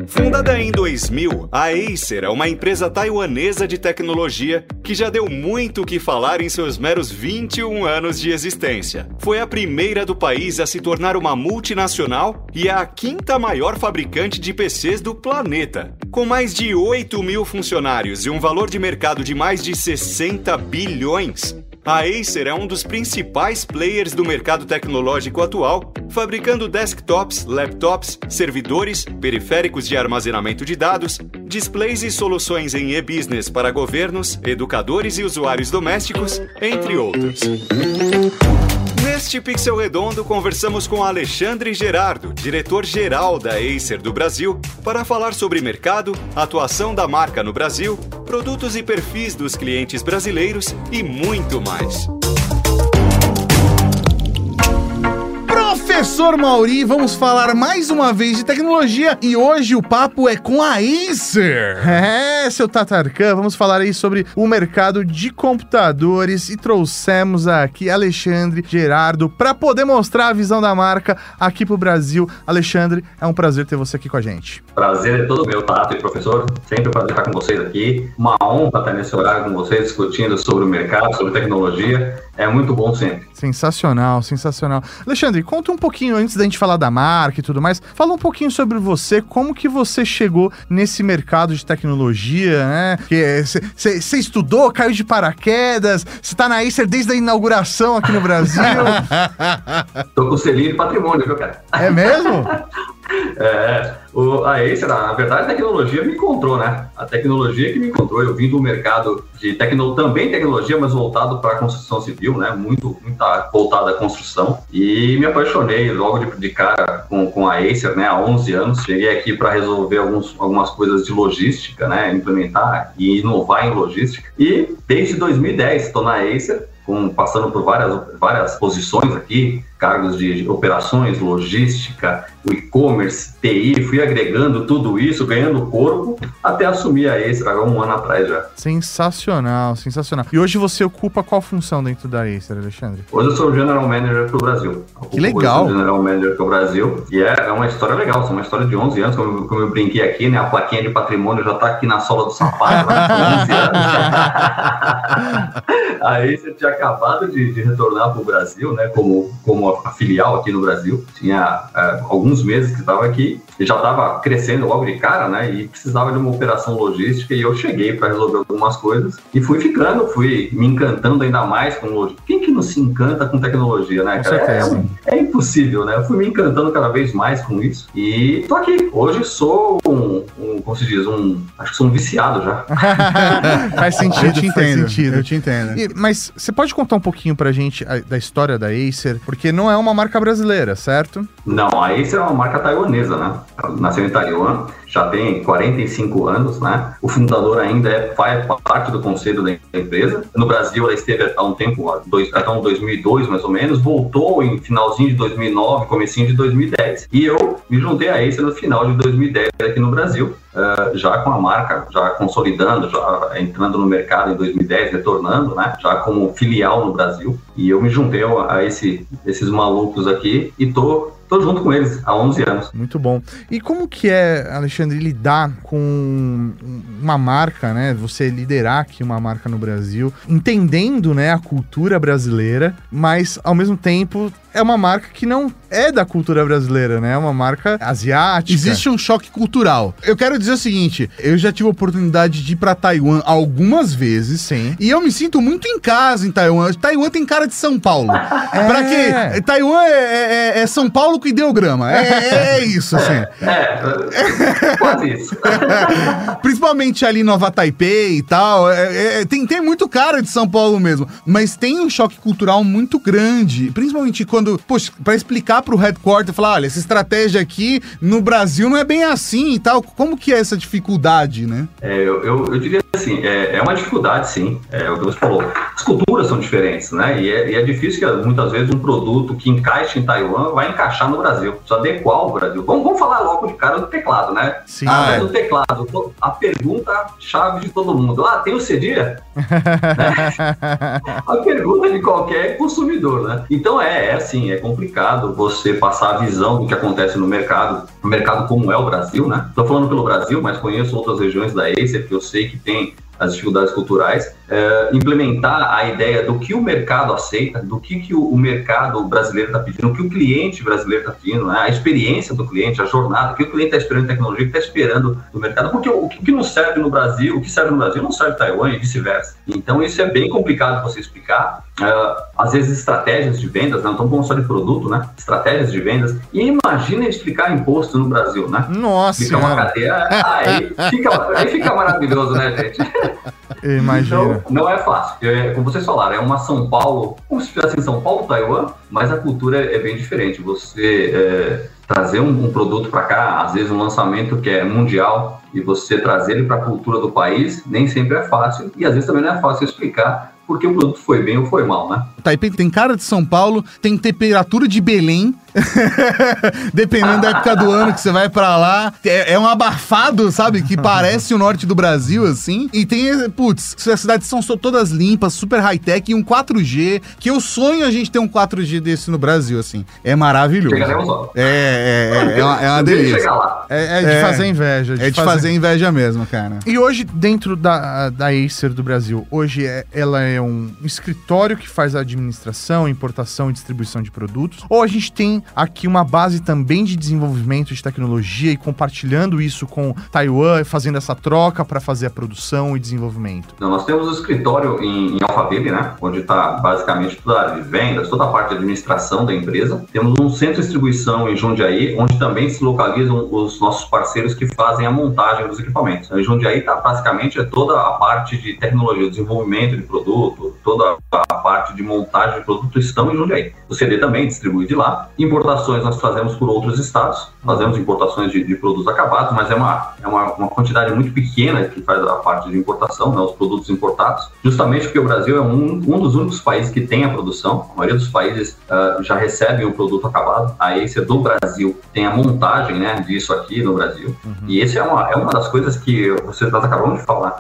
Fundada em 2000, a Acer é uma empresa taiwanesa de tecnologia que já deu muito o que falar em seus meros 21 anos de existência. Foi a primeira do país a se tornar uma multinacional e é a quinta maior fabricante de PCs do planeta. Com mais de 8 mil funcionários e um valor de mercado de mais de 60 bilhões, a Acer é um dos principais players do mercado tecnológico atual, fabricando desktops, laptops, servidores, periféricos de armazenamento de dados, displays e soluções em e-business para governos, educadores e usuários domésticos, entre outros. Neste Pixel Redondo, conversamos com Alexandre Gerardo, diretor-geral da Acer do Brasil, para falar sobre mercado, atuação da marca no Brasil, produtos e perfis dos clientes brasileiros e muito mais. Professor Mauri, vamos falar mais uma vez de tecnologia e hoje o papo é com a Acer. Seu Tatarkan, vamos falar aí sobre o mercado de computadores e trouxemos aqui Alexandre Gerardo para poder mostrar a visão da marca aqui pro Brasil. Alexandre, é um prazer ter você aqui com a gente. Prazer é todo meu, Tato e professor. Sempre um prazer estar com vocês aqui. Uma honra estar nesse horário com vocês, discutindo sobre o mercado, sobre tecnologia. É muito bom sempre. Sensacional, sensacional. Alexandre, conta um pouquinho, antes da gente falar da marca e tudo mais, fala um pouquinho sobre você, como que você chegou nesse mercado de tecnologia, né? Você estudou, caiu de paraquedas, você tá na Acer desde a inauguração aqui no Brasil. Tô com o selinho de patrimônio, viu, cara? É mesmo? A Acer, na verdade, a tecnologia me encontrou, né? A tecnologia que me encontrou. Eu vim do mercado de também tecnologia, mas voltado para a construção civil, né? Muito voltado à construção. E me apaixonei logo de cara com a Acer, né? Há 11 anos. Cheguei aqui para resolver algumas coisas de logística, né? Implementar e inovar em logística. E desde 2010 estou na Acer, passando por várias posições aqui, cargos de operações, logística, o e-commerce, TI, fui agregando tudo isso, ganhando corpo, até assumir a Acer há um ano atrás já. Sensacional, sensacional. E hoje você ocupa qual função dentro da Acer, Alexandre? Hoje eu sou o General Manager pro Brasil. Que legal! Eu sou o General Manager pro Brasil, e é uma história legal, é uma história de 11 anos, como eu brinquei aqui, né? A plaquinha de patrimônio já tá aqui na sola do sapato, né? 11 anos. A Acer tinha acabado de retornar pro Brasil, né? Como a filial aqui no Brasil. Tinha alguns meses que estava aqui e já estava crescendo logo de cara, né? E precisava de uma operação logística e eu cheguei para resolver algumas coisas e fui me encantando ainda mais com logística. Quem que não se encanta com tecnologia, né, cara? É impossível, né? Eu fui me encantando cada vez mais com isso e tô aqui. Hoje sou como se diz, acho que sou um viciado já. Faz sentido, Eu te entendo. Mas você pode contar um pouquinho pra gente da história da Acer? Porque não é uma marca brasileira, certo? Não, a Acer é uma marca taiwanesa, né? Ela nasceu em Taiwan, já tem 45 anos, né? O fundador ainda faz parte do conselho da empresa. No Brasil, ela esteve há um tempo, até 2002 mais ou menos, voltou em finalzinho de 2009, comecinho de 2010. E eu me juntei a Acer no final de 2010 aqui no Brasil, já com a marca, já consolidando, já entrando no mercado em 2010, retornando, né? Já como filial no Brasil. E eu me juntei a esses malucos aqui e tô junto com eles há 11 anos. Muito bom. E como que é, Alexandre, lidar com uma marca, né? Você liderar aqui uma marca no Brasil, entendendo, né, a cultura brasileira, mas ao mesmo tempo é uma marca que não é da cultura brasileira, né? É uma marca asiática. Existe um choque cultural. Eu quero dizer o seguinte, eu já tive a oportunidade de ir pra Taiwan algumas vezes. Sim. E eu me sinto muito em casa em Taiwan. Taiwan tem cara de São Paulo. Pra quê? Taiwan é São Paulo com ideograma. É isso, assim. Quase isso. Principalmente ali em Nova Taipei e tal. Tem muito cara de São Paulo mesmo. Mas tem um choque cultural muito grande. Principalmente quando, poxa, pra explicar pro headquarter, falar, olha, essa estratégia aqui no Brasil não é bem assim e tal. Como que é essa dificuldade, né? Eu diria assim, é uma dificuldade, sim. É o que você falou. As culturas são diferentes, né? E é difícil que muitas vezes um produto que encaixa em Taiwan vai encaixar no Brasil. Precisa adequar ao Brasil. Vamos falar logo de cara do teclado, né? Sim. Do teclado. A pergunta-chave de todo mundo. Tem o CEDIA? A pergunta de qualquer consumidor, né? Então assim, é complicado você passar a visão do que acontece no mercado como é o Brasil, né? Estou falando pelo Brasil, mas conheço outras regiões da Acer que eu sei que tem as dificuldades culturais, implementar a ideia do que o mercado aceita, do que o mercado brasileiro está pedindo, o que o cliente brasileiro está pedindo, né? A experiência do cliente, a jornada, o que o cliente está esperando em tecnologia, o que está esperando do mercado, porque o que não serve no Brasil, o que serve no Brasil não serve em Taiwan e vice-versa. Então isso é bem complicado de você explicar. Às vezes estratégias de vendas, não estamos falando só de produto, né? Estratégias de vendas. E imagina explicar imposto no Brasil, né? Nossa, fica uma cadeia, aí fica maravilhoso, né, gente? Imagina. Então, não é fácil. Como vocês falaram, é uma São Paulo, como se fosse São Paulo, Taiwan, mas a cultura é bem diferente. Você trazer um produto para cá, às vezes um lançamento que é mundial, e você trazer ele para a cultura do país, nem sempre é fácil. E às vezes também não é fácil explicar porque o produto foi bem ou foi mal, né? Taipei tem cara de São Paulo, tem temperatura de Belém, dependendo da época do ano que você vai pra lá. É um abafado, sabe? Que parece o norte do Brasil, assim. E tem, as cidades são todas limpas, super high-tech e um 4G, que eu sonho a gente ter um 4G desse no Brasil, assim. É maravilhoso. Chegaremos lá. É uma delícia. Chegar lá. É de fazer inveja. É de fazer inveja mesmo, cara. E hoje, dentro da Acer do Brasil, hoje ela é um escritório que faz a administração, importação e distribuição de produtos, ou a gente tem aqui uma base também de desenvolvimento de tecnologia e compartilhando isso com Taiwan, fazendo essa troca para fazer a produção e desenvolvimento? Não, nós temos um escritório em Alphaville, né? Onde está basicamente toda a área de vendas, toda a parte de administração da empresa. Temos um centro de distribuição em Jundiaí, onde também se localizam os nossos parceiros que fazem a montagem dos equipamentos. Então, em Jundiaí está basicamente toda a parte de tecnologia, desenvolvimento de produto, toda a parte de montagem de produto estão em Jundiaí. O CD também distribui de lá. Importações nós fazemos por outros estados, fazemos importações de produtos acabados, mas é uma quantidade muito pequena que faz a parte de importação, né, os produtos importados, justamente porque o Brasil é um dos únicos países que tem a produção. A maioria dos países já recebe o produto acabado. A Acer do Brasil tem a montagem, né, disso aqui no Brasil. E esse é uma das coisas que você está acabando de falar.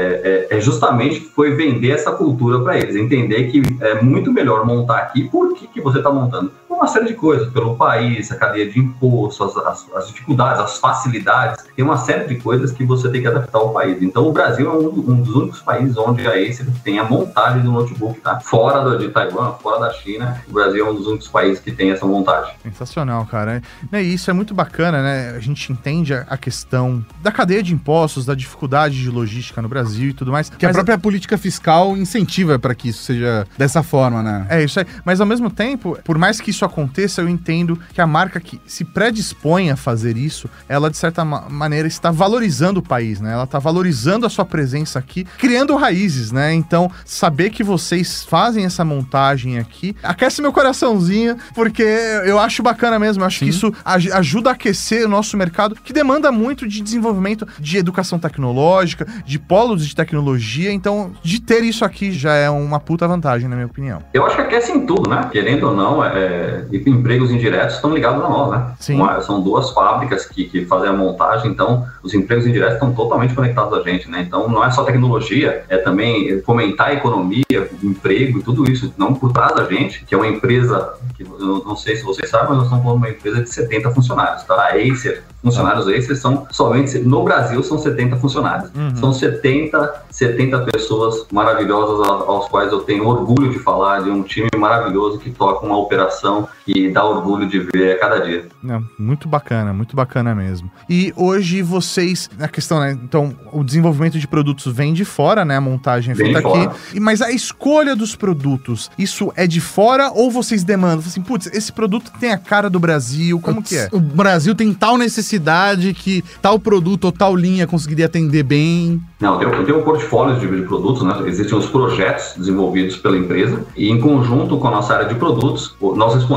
Justamente foi vender essa cultura para eles, entender que é muito melhor montar aqui. Por que você está montando? Uma série de coisas, pelo país, a cadeia de impostos, as dificuldades, as facilidades, tem uma série de coisas que você tem que adaptar ao país. Então o Brasil é um dos únicos países onde a Acer tem a montagem do notebook, tá? Fora de Taiwan, fora da China, o Brasil é um dos únicos países que tem essa montagem. Sensacional, cara. E isso é muito bacana, né? A gente entende a questão da cadeia de impostos, da dificuldade de logística no Brasil e tudo mais. Que a própria política fiscal incentiva para que isso seja dessa forma, né? É isso aí. Mas ao mesmo tempo, por mais que isso aconteça, eu entendo que a marca que se predispõe a fazer isso, ela de certa maneira está valorizando o país, né? Ela está valorizando a sua presença aqui, criando raízes, né? Então, saber que vocês fazem essa montagem aqui, aquece meu coraçãozinho, porque eu acho bacana mesmo. Eu acho que isso ajuda a aquecer o nosso mercado, que demanda muito de desenvolvimento de educação tecnológica, de polos de tecnologia. Então, de ter isso aqui já é uma puta vantagem, na minha opinião. Eu acho que aquece em tudo, né? Querendo ou não, empregos indiretos estão ligados a nós, né? Sim. São duas fábricas que fazem a montagem, então os empregos indiretos estão totalmente conectados a gente, né? Então não é só tecnologia, é também fomentar a economia, emprego e tudo isso, não por trás da gente, que é uma empresa, que eu não sei se vocês sabem, mas nós estamos falando de uma empresa de 70 funcionários, tá? A Acer, funcionários Acer são somente, no Brasil são 70 funcionários. São 70 pessoas maravilhosas aos quais eu tenho orgulho de falar, de um time maravilhoso que toca uma operação que dá orgulho de ver a cada dia. Muito bacana mesmo. E hoje vocês, na questão, né, então o desenvolvimento de produtos vem de fora, né, a montagem é feita aqui, mas a escolha dos produtos, isso é de fora ou vocês demandam? Assim, putz, esse produto tem a cara do Brasil, como que é? O Brasil tem tal necessidade que tal produto ou tal linha conseguiria atender bem? Não, eu tenho um portfólio de produtos, né? Existem os projetos desenvolvidos pela empresa e em conjunto com a nossa área de produtos, nós respondemos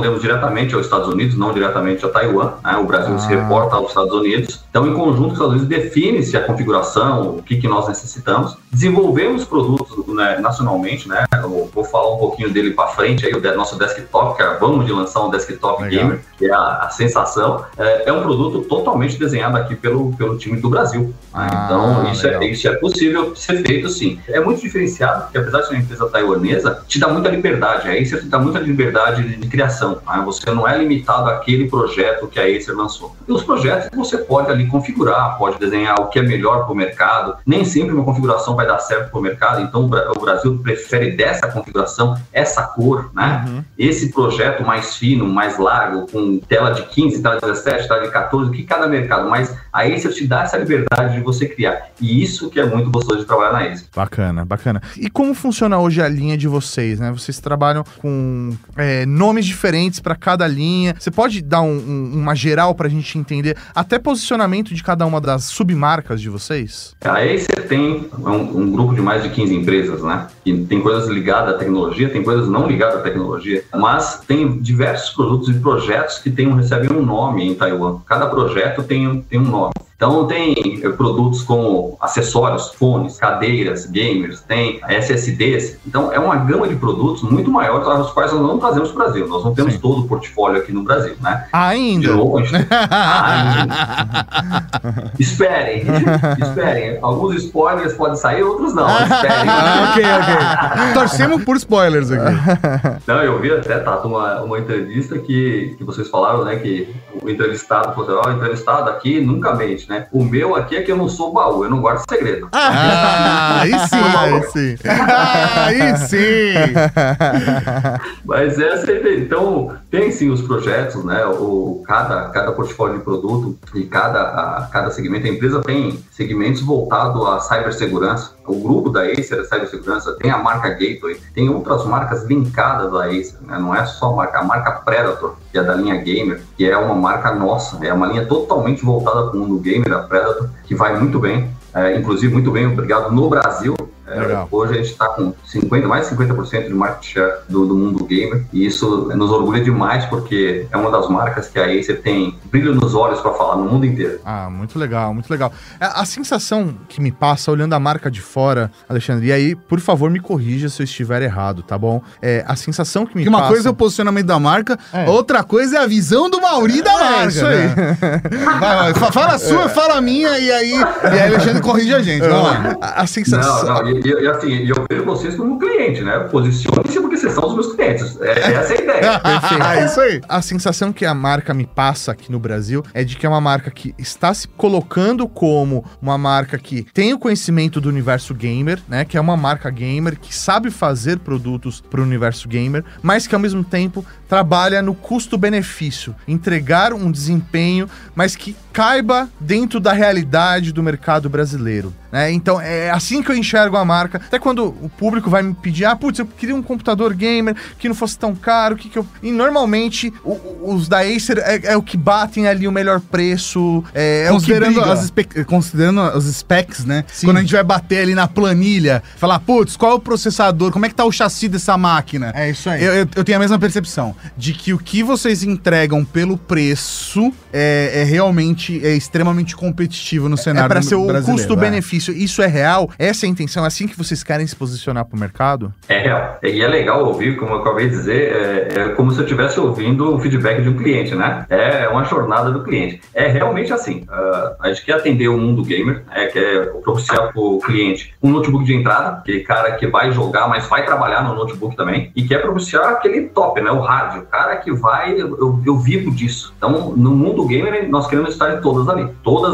respondemos diretamente aos Estados Unidos, não diretamente a Taiwan, né? O Brasil se reporta aos Estados Unidos. Então, em conjunto, os Estados Unidos define-se a configuração, o que nós necessitamos. Desenvolvemos produtos, né, nacionalmente, né? Eu vou falar um pouquinho dele para frente, aí, o nosso desktop, que acabamos de lançar um desktop gamer, que é a sensação. É um produto totalmente desenhado aqui pelo time do Brasil. Né? Então, isso é possível ser feito, sim. É muito diferenciado, porque apesar de ser uma empresa taiwanesa, te dá muita liberdade. A Acer te dá muita liberdade de criação. Né? Você não é limitado àquele projeto que a Acer lançou. E os projetos você pode ali configurar, pode desenhar o que é melhor para o mercado. Nem sempre uma configuração vai dar certo para o mercado, então o Brasil prefere dessa configuração, essa cor, né? Esse projeto mais fino, mais largo, com tela de 15, tela de 17, tela de 14, que cada mercado, mas a Acer te dá essa liberdade de você criar. E isso que é muito gostoso de trabalhar na Acer. Bacana, bacana. E como funciona hoje a linha de vocês, né? Vocês trabalham com nomes diferentes para cada linha. Você pode dar uma geral para a gente entender até posicionamento de cada uma das submarcas de vocês? A Acer tem um grupo de mais de 15 empresas, né? E tem coisas ligadas à tecnologia, tem coisas não ligadas à tecnologia, mas tem diversos produtos e projetos que recebem um nome em Taiwan. Cada projeto tem um nome. Então tem produtos como acessórios, fones, cadeiras, gamers, tem SSDs. Então é uma gama de produtos muito maior, os quais nós não trazemos para o Brasil. Nós não temos todo o portfólio aqui no Brasil, né? Ainda? De novo, Esperem. Alguns spoilers podem sair, outros não. Esperem. Ok. Torcemos por spoilers aqui. Não, eu vi até, Tato, uma entrevista que vocês falaram, né? Que o entrevistado falou assim, o entrevistado aqui nunca mente, né? O meu aqui é que eu não sou baú, eu não guardo segredo. Aí sim. Mas essa é a ideia. Então, tem sim os projetos, né? Cada portfólio de produto e cada segmento. A empresa tem segmentos voltados à cibersegurança. O grupo da Acer é cibersegurança, tem a marca Gateway, tem outras marcas linkadas à Acer, né? Não é só a marca Predator, que é da linha Gamer, que é uma marca nossa, é uma linha totalmente voltada para o mundo gamer, a Predator, que vai muito bem, inclusive muito bem, obrigado, no Brasil. Hoje a gente está com mais de 50% de market share do mundo gamer, e isso nos orgulha demais, porque é uma das marcas que a Acer tem brilho nos olhos para falar no mundo inteiro. Muito legal, muito legal. A sensação que me passa olhando a marca de fora, Alexandre, e aí, por favor, me corrija se eu estiver errado, tá bom? A sensação que me passa... Uma coisa é o posicionamento da marca, outra coisa é a visão do Mauri da marca. Isso aí. Né? Vai, fala a sua, fala a minha, e aí Alexandre corrige a gente. Vamos lá. A sensação... E assim, eu vejo vocês como cliente, né? Posicione-se porque vocês são os meus clientes. Essa é a ideia. Perfeito. Isso aí. A sensação que a marca me passa aqui no Brasil é de que é uma marca que está se colocando como uma marca que tem o conhecimento do universo gamer, né? Que é uma marca gamer, que sabe fazer produtos para o universo gamer, mas que ao mesmo tempo trabalha no custo-benefício. Entregar um desempenho, mas que caiba dentro da realidade do mercado brasileiro, né? Então é assim que eu enxergo a marca. Até quando o público vai me pedir, eu queria um computador gamer que não fosse tão caro, E normalmente os da Acer é o que batem ali o melhor preço, considerando os specs, né? Sim. Quando a gente vai bater ali na planilha, falar, qual é o processador, como é que tá o chassi dessa máquina? É isso aí. Eu tenho a mesma percepção de que o que vocês entregam pelo preço realmente extremamente competitivo no cenário brasileiro. É para ser o custo-benefício. Isso é real? Essa é a intenção? É assim que vocês querem se posicionar pro mercado? É real. E é legal ouvir, como eu acabei de dizer, é como se eu estivesse ouvindo o feedback de um cliente, né? É uma jornada do cliente. É realmente assim. A gente quer atender o mundo gamer, quer propiciar pro cliente um notebook de entrada, aquele cara que vai jogar, mas vai trabalhar no notebook também, e quer propiciar aquele top, né? O hard, o cara que vai, eu vivo disso. Então, no mundo gamer, nós queremos estar em todas ali.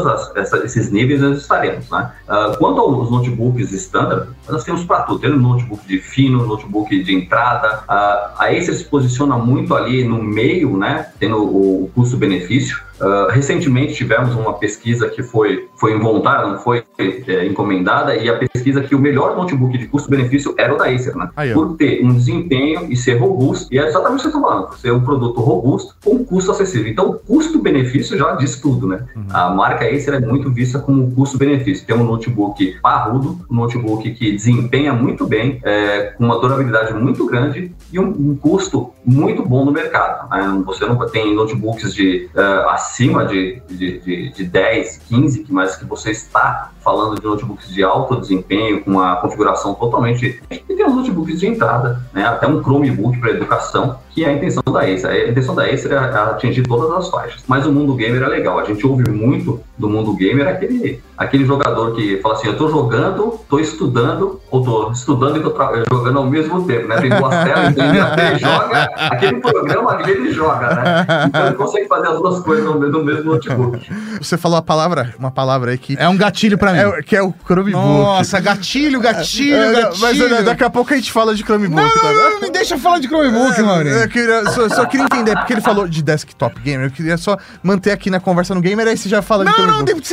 Esses níveis nós estaremos, né? Quanto aos notebooks standard, nós temos para tudo. Temos notebook de fino, notebook de entrada. A Acer se posiciona muito ali no meio, né? Tendo o custo-benefício. Recentemente tivemos uma pesquisa que foi involuntária, não foi encomendada, e a pesquisa que o melhor notebook de custo-benefício era o da Acer, né? Por ter um desempenho e ser robusto, e é exatamente o que eu estou falando, por ser um produto robusto com custo acessível. Então, o custo-benefício já diz tudo, né? A marca Acer é muito vista como custo-benefício. Tem um notebook parrudo, um notebook que desempenha muito bem, com uma durabilidade muito grande e um custo muito bom no mercado, né? Você não tem notebooks acima de 10, 15, mas que você está falando de notebooks de alto desempenho, com uma configuração totalmente... E tem os notebooks de entrada, né? Até um Chromebook para educação, que é a intenção da Acer. A intenção da Acer é atingir todas as faixas. Mas o mundo gamer é legal. A gente ouve muito do mundo gamer aquele jogador que fala assim, eu tô jogando, tô estudando, ou tô estudando e tô jogando ao mesmo tempo, né? Tem duas telas, ele joga, aquele programa ali ele joga, né? Então ele consegue fazer as duas coisas no mesmo notebook. Você falou uma palavra aí que... É um gatilho pra mim. Que é o Chromebook. Nossa, gatilho. Mas daqui a pouco a gente fala de Chromebook. Não me deixa falar de Chromebook, mano. Eu só queria entender, porque ele falou de desktop gamer, eu queria só manter aqui na conversa no gamer, aí você já fala de Chromebook. Não, você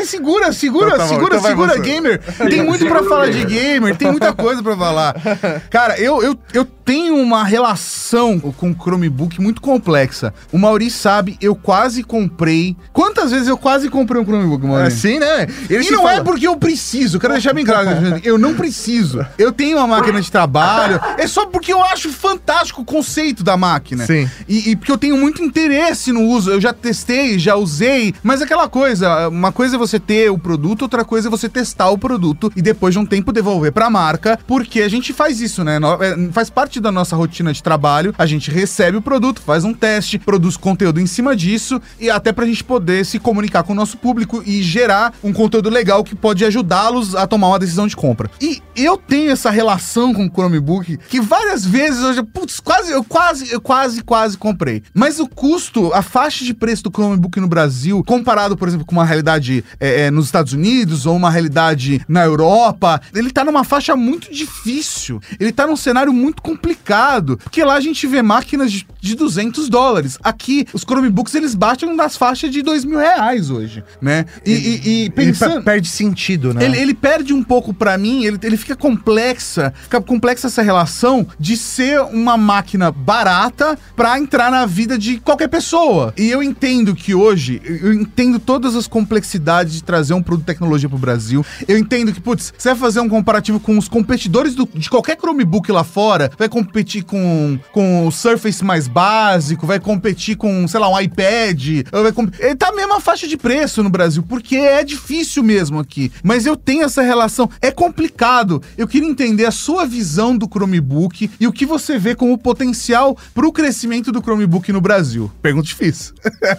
segura, gamer. Tem muito pra falar de gamer, tem muita coisa pra falar. Cara, eu tenho uma relação com o Chromebook muito complexa. O Mauri sabe, eu quase comprei... Quantas vezes eu quase comprei um Chromebook, Mauri? Sim, né? E não é porque eu preciso, quero deixar bem claro, eu não preciso. Eu tenho uma máquina de trabalho, é só porque eu acho fantástico o conceito da máquina. Sim. E porque eu tenho muito interesse no uso, eu já testei, já usei, mas aquela coisa, uma coisa é você ter o produto, outra coisa é você testar o produto e depois de um tempo devolver pra marca, porque a gente faz isso, né? Faz parte da nossa rotina de trabalho, a gente recebe o produto, faz um teste, produz conteúdo em cima disso, e até pra gente poder se comunicar com o nosso público e gerar um conteúdo legal que pode ajudá-los a tomar uma decisão de compra. E eu tenho essa relação com o Chromebook que várias vezes eu quase comprei. Mas o custo, a faixa de preço do Chromebook no Brasil, comparado, por exemplo, com uma realidade nos Estados Unidos ou uma realidade na Europa, ele tá numa faixa muito difícil. Ele tá num cenário muito complicado, porque lá a gente vê máquinas de $200. Aqui, os Chromebooks, eles batem nas faixas de R$2.000 hoje, né? E pensando... Ele perde sentido, né? Ele perde um pouco pra mim, ele fica complexa essa relação de ser uma máquina barata pra entrar na vida de qualquer pessoa. E eu entendo que hoje, eu entendo todas as complexidades de trazer um produto de tecnologia pro Brasil. Eu entendo que, você vai fazer um comparativo com os competidores de qualquer Chromebook lá fora, vai competir com o Surface mais básico, vai competir com, sei lá, um iPad, ele tá a mesma faixa de preço no Brasil, porque é difícil mesmo aqui. Mas eu tenho essa relação, é complicado. Eu queria entender a sua visão do Chromebook e o que você vê como potencial pro crescimento do Chromebook no Brasil. Pergunta difícil.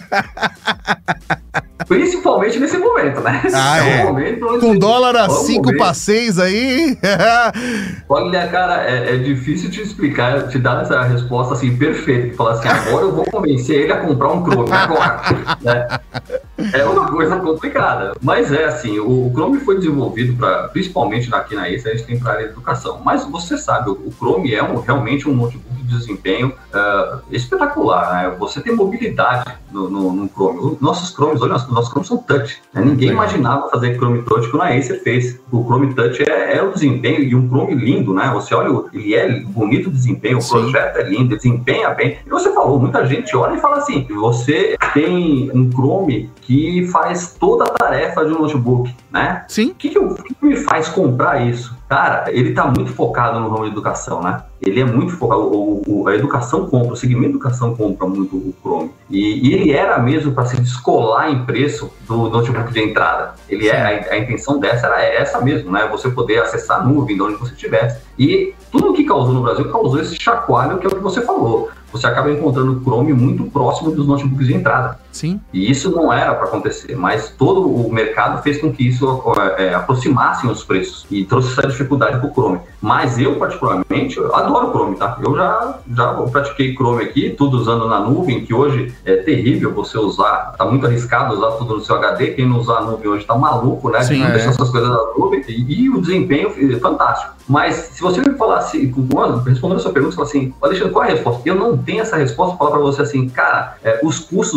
Principalmente nesse momento, né? Momento onde... Com dólar a 5 para 6 aí. Olha, cara, é difícil te explicar, te dar essa resposta assim perfeita, que fala assim, agora eu vou convencer ele a comprar um Chrome agora, né? É uma coisa complicada, mas assim, o Chrome foi desenvolvido principalmente aqui na Acer, a gente tem para a área de educação, mas você sabe, o Chrome é realmente um notebook de desempenho espetacular, né? Você tem mobilidade no Chrome. Nossos Chromes, olha, nossos Chromes são touch, né? Ninguém imaginava fazer Chrome Touch quando a Acer fez. O Chrome Touch é o desempenho e um Chrome lindo, né? Você olha, ele é bonito desempenho, o projeto é lindo, desempenha bem. E você falou, muita gente olha e fala assim, você tem um Chrome que faz toda a tarefa de um notebook, né? Sim. O que me faz comprar isso? Cara, ele tá muito focado no ramo de educação, né? Ele é muito focado, a educação compra, o segmento de educação compra muito o Chrome. E ele era mesmo para se descolar em preço do notebook de entrada. A intenção dessa era essa mesmo, né? Você poder acessar a nuvem de onde você estivesse. E tudo o que causou no Brasil causou esse chacoalho que é o que você falou. Você acaba encontrando o Chrome muito próximo dos notebooks de entrada. Sim. E isso não era para acontecer, mas todo o mercado fez com que isso aproximasse os preços e trouxe essa dificuldade para o Chrome. Mas eu, particularmente, adoro o Chrome, tá? Eu já pratiquei Chrome aqui, tudo usando na nuvem, que hoje é terrível você usar, tá muito arriscado usar tudo no seu HD, quem não usar a nuvem hoje tá maluco, né? Sim, de deixar essas coisas na nuvem, e o desempenho é fantástico. Mas se você me falasse, respondendo a sua pergunta, você fala assim, Alexandre, qual é a resposta? Eu não tenho essa resposta para falar para você assim, cara, os custos hoje é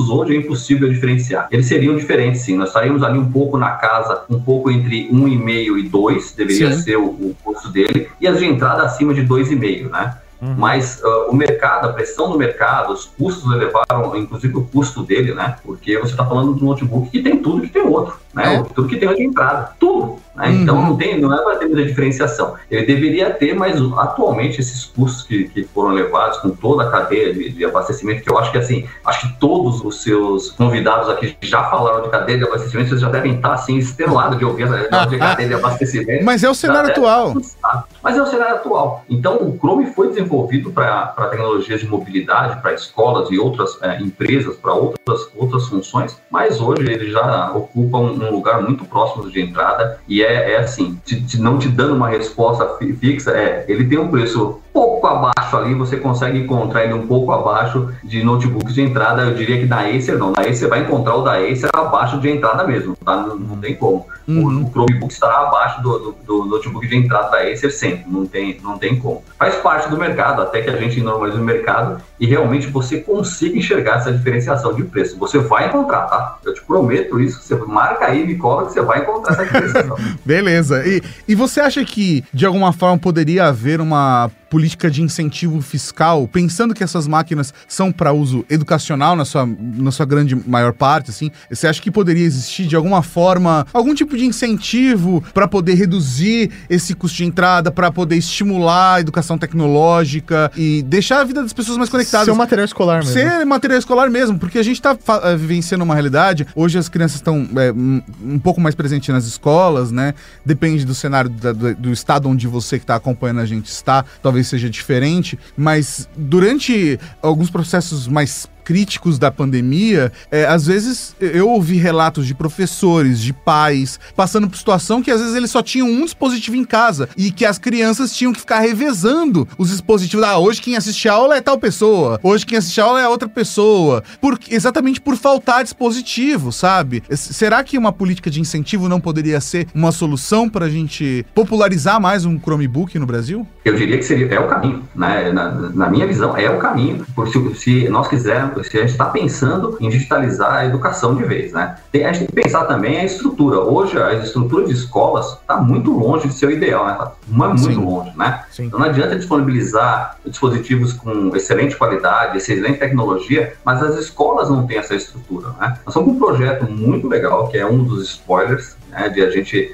possível diferenciar. Eles seriam diferentes, sim. Nós estaríamos ali um pouco na casa, um pouco entre 1,5 e 2, deveria ser o custo dele, e as de entrada acima de 2,5, né? Mas o mercado, a pressão do mercado, os custos elevaram, inclusive o custo dele, né? Porque você está falando de um notebook que tem tudo que tem o outro, né? Tudo que tem a de entrada, tudo. Né? Então não é para ter muita diferenciação. Ele deveria ter, mas atualmente esses custos que foram levados com toda a cadeia de abastecimento, que eu acho que assim, acho que todos os seus convidados aqui já falaram de cadeia de abastecimento, vocês já devem estar assim, estrelados de ouvir de cadeia de abastecimento. Mas é o cenário atual. Mas é o cenário atual. Então o Chrome foi desenvolvido para tecnologias de mobilidade, para escolas e outras empresas, para outras funções, mas hoje ele já ocupa um lugar muito próximo de entrada e é assim, não te dando uma resposta fixa, ele tem um preço pouco abaixo ali, você consegue encontrar ele um pouco abaixo de notebooks de entrada, eu diria que da Acer não, da Acer você vai encontrar o da Acer abaixo de entrada mesmo, tá? Não tem como. O Chromebook estará abaixo do notebook de entrada da Acer sempre, não tem como. Faz parte do mercado, até que a gente normalize o mercado e realmente você consiga enxergar essa diferenciação de preço. Você vai encontrar, tá? Eu te prometo isso, você marca aí, me cola que você vai encontrar essa diferenciação. Beleza. E você acha que, de alguma forma, poderia haver uma política de incentivo fiscal, pensando que essas máquinas são para uso educacional na sua grande maior parte, assim, você acha que poderia existir de alguma forma algum tipo de incentivo para poder reduzir esse custo de entrada, para poder estimular a educação tecnológica e deixar a vida das pessoas mais conectadas? Ser um material escolar mesmo. Ser material escolar mesmo, porque a gente está vivenciando uma realidade, hoje as crianças estão um pouco mais presentes nas escolas, né? Depende do cenário do estado onde você que está acompanhando a gente está, talvez seja diferente, mas durante alguns processos mais críticos da pandemia, às vezes eu ouvi relatos de professores, de pais, passando por situação que às vezes eles só tinham um dispositivo em casa e que as crianças tinham que ficar revezando os dispositivos. Hoje quem assiste a aula é tal pessoa, hoje quem assiste a aula é outra pessoa, exatamente por faltar dispositivo, sabe? Será que uma política de incentivo não poderia ser uma solução para a gente popularizar mais um Chromebook no Brasil? Eu diria que é o caminho, né? Na minha visão, é o caminho, porque se nós quisermos, se a gente está pensando em digitalizar a educação de vez, né? A gente tem que pensar também a estrutura. Hoje, a estrutura de escolas está muito longe de ser o ideal, né? Não é muito longe, né? Sim. Então não adianta disponibilizar dispositivos com excelente qualidade, excelente tecnologia, mas as escolas não têm essa estrutura, né? Nós estamos com um projeto muito legal, que é um dos spoilers, né? De a gente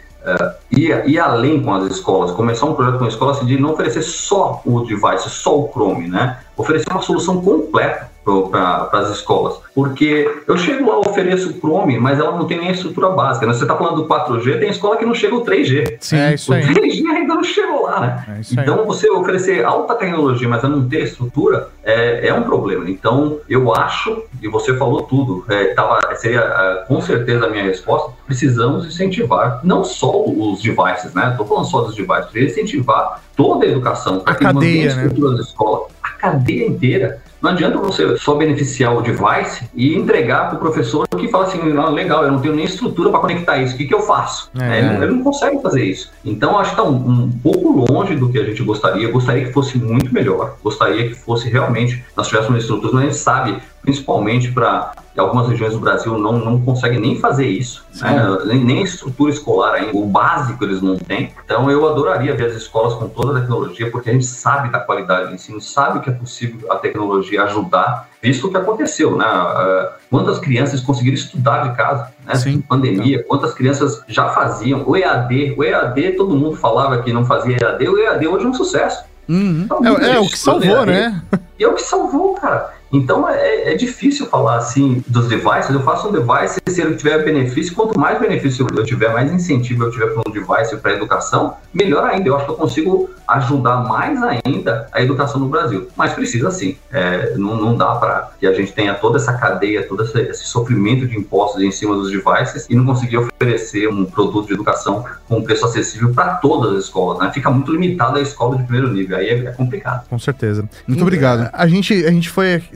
ir além com as escolas, começar um projeto com a escola de não oferecer só o device, só o Chrome, né? Oferecer uma solução completa para as escolas, porque eu chego lá, ofereço o Chrome, mas ela não tem nem a estrutura básica, né? Você está falando do 4G, tem escola que não chega o 3G. Sim, é isso aí. O 3G ainda não chegou lá, né? Então, você oferecer alta tecnologia, mas não ter estrutura, é um problema. Então, eu acho, e você falou tudo, seria com certeza a minha resposta, precisamos incentivar não só os devices, né? Estou falando só dos devices, precisa incentivar toda a educação, para que mantenha a estrutura da escola, a cadeia inteira. Não adianta você só beneficiar o device e entregar para o professor que fala assim, legal, eu não tenho nem estrutura para conectar isso, o que eu faço? Ele não consegue fazer isso. Então, acho que está um pouco longe do que a gente gostaria. Eu gostaria que fosse muito melhor. Gostaria que fosse realmente, nós tivéssemos uma estrutura, mas a gente sabe, principalmente para algumas regiões do Brasil, não conseguem nem fazer isso, né? Nem a estrutura escolar ainda, o básico eles não têm. Então, eu adoraria ver as escolas com toda a tecnologia, porque a gente sabe da qualidade do ensino, sabe que é possível a tecnologia ajudar, visto o que aconteceu, né? Quantas crianças conseguiram estudar de casa, né? Sim, pandemia, quantas crianças já faziam o EAD, todo mundo falava que não fazia EAD, o EAD hoje é um sucesso. Então, é o que salvou, né? E é o que salvou, cara. Então é difícil falar assim dos devices. Eu faço um device, se ele tiver benefício, quanto mais benefício eu tiver, mais incentivo eu tiver para um device para a educação, melhor ainda. Eu acho que eu consigo ajudar mais ainda a educação no Brasil. Mas precisa sim. Não dá para que a gente tenha toda essa cadeia, todo esse sofrimento de impostos em cima dos devices e não conseguir oferecer um produto de educação com um preço acessível para todas as escolas, né? Fica muito limitado a escola de primeiro nível. Aí é complicado. Com certeza. Muito obrigado. A gente foi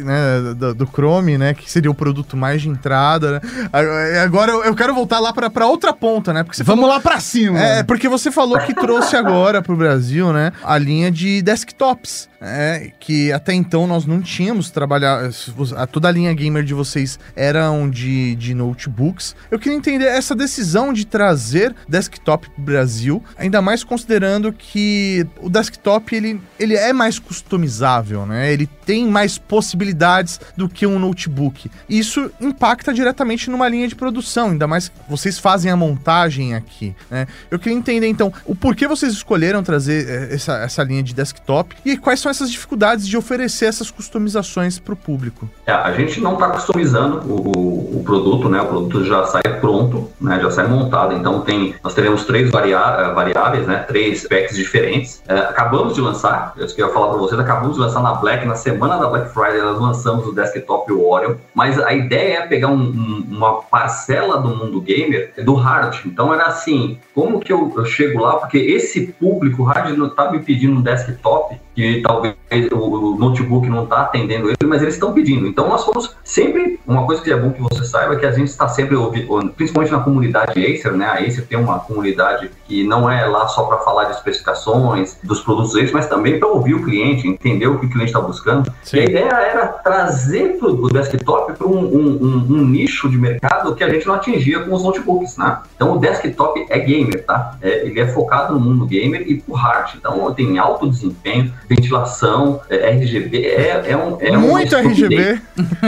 né, do Chrome, né, que seria o produto mais de entrada, né? Agora eu quero voltar lá pra outra ponta, né? Porque você Vamos lá pra cima. porque você falou que trouxe agora pro Brasil, né, a linha de desktops, que até então nós não tínhamos trabalhado, toda a linha gamer de vocês eram de notebooks. Eu queria entender essa decisão de trazer desktop pro Brasil, ainda mais considerando que o desktop, ele é mais customizável, né? Ele tem mais possibilidades do que um notebook. Isso impacta diretamente numa linha de produção, ainda mais que vocês fazem a montagem aqui, né? Eu queria entender, então, o porquê vocês escolheram trazer essa linha de desktop e quais são essas dificuldades de oferecer essas customizações para o público. A gente não está customizando o produto, né? O produto já sai pronto, né? Já sai montado. Então nós teremos 3 variáveis, né? 3 specs diferentes. Acabamos de lançar, eu queria falar para vocês, acabamos de lançar na semana da Black Friday, nós lançamos o desktop Orion, mas a ideia é pegar uma parcela do mundo gamer do hard. Então era assim, como que eu chego lá? Porque esse público hard não está me pedindo um desktop, que talvez o notebook não está atendendo ele, mas eles estão pedindo. Então nós fomos sempre, uma coisa que é bom que você saiba, é que a gente está sempre ouvindo, principalmente na comunidade Acer, né? A Acer tem uma comunidade que não é lá só para falar de especificações dos produtos Acer, mas também para ouvir o cliente, entender o que o cliente está buscando. Sim. E a ideia era trazer o desktop para um nicho de mercado que a gente não atingia com os notebooks, né? Então o desktop é gamer, tá? Ele é focado no mundo gamer e pro hard. Então tem alto desempenho, ventilação, RGB, muito RGB.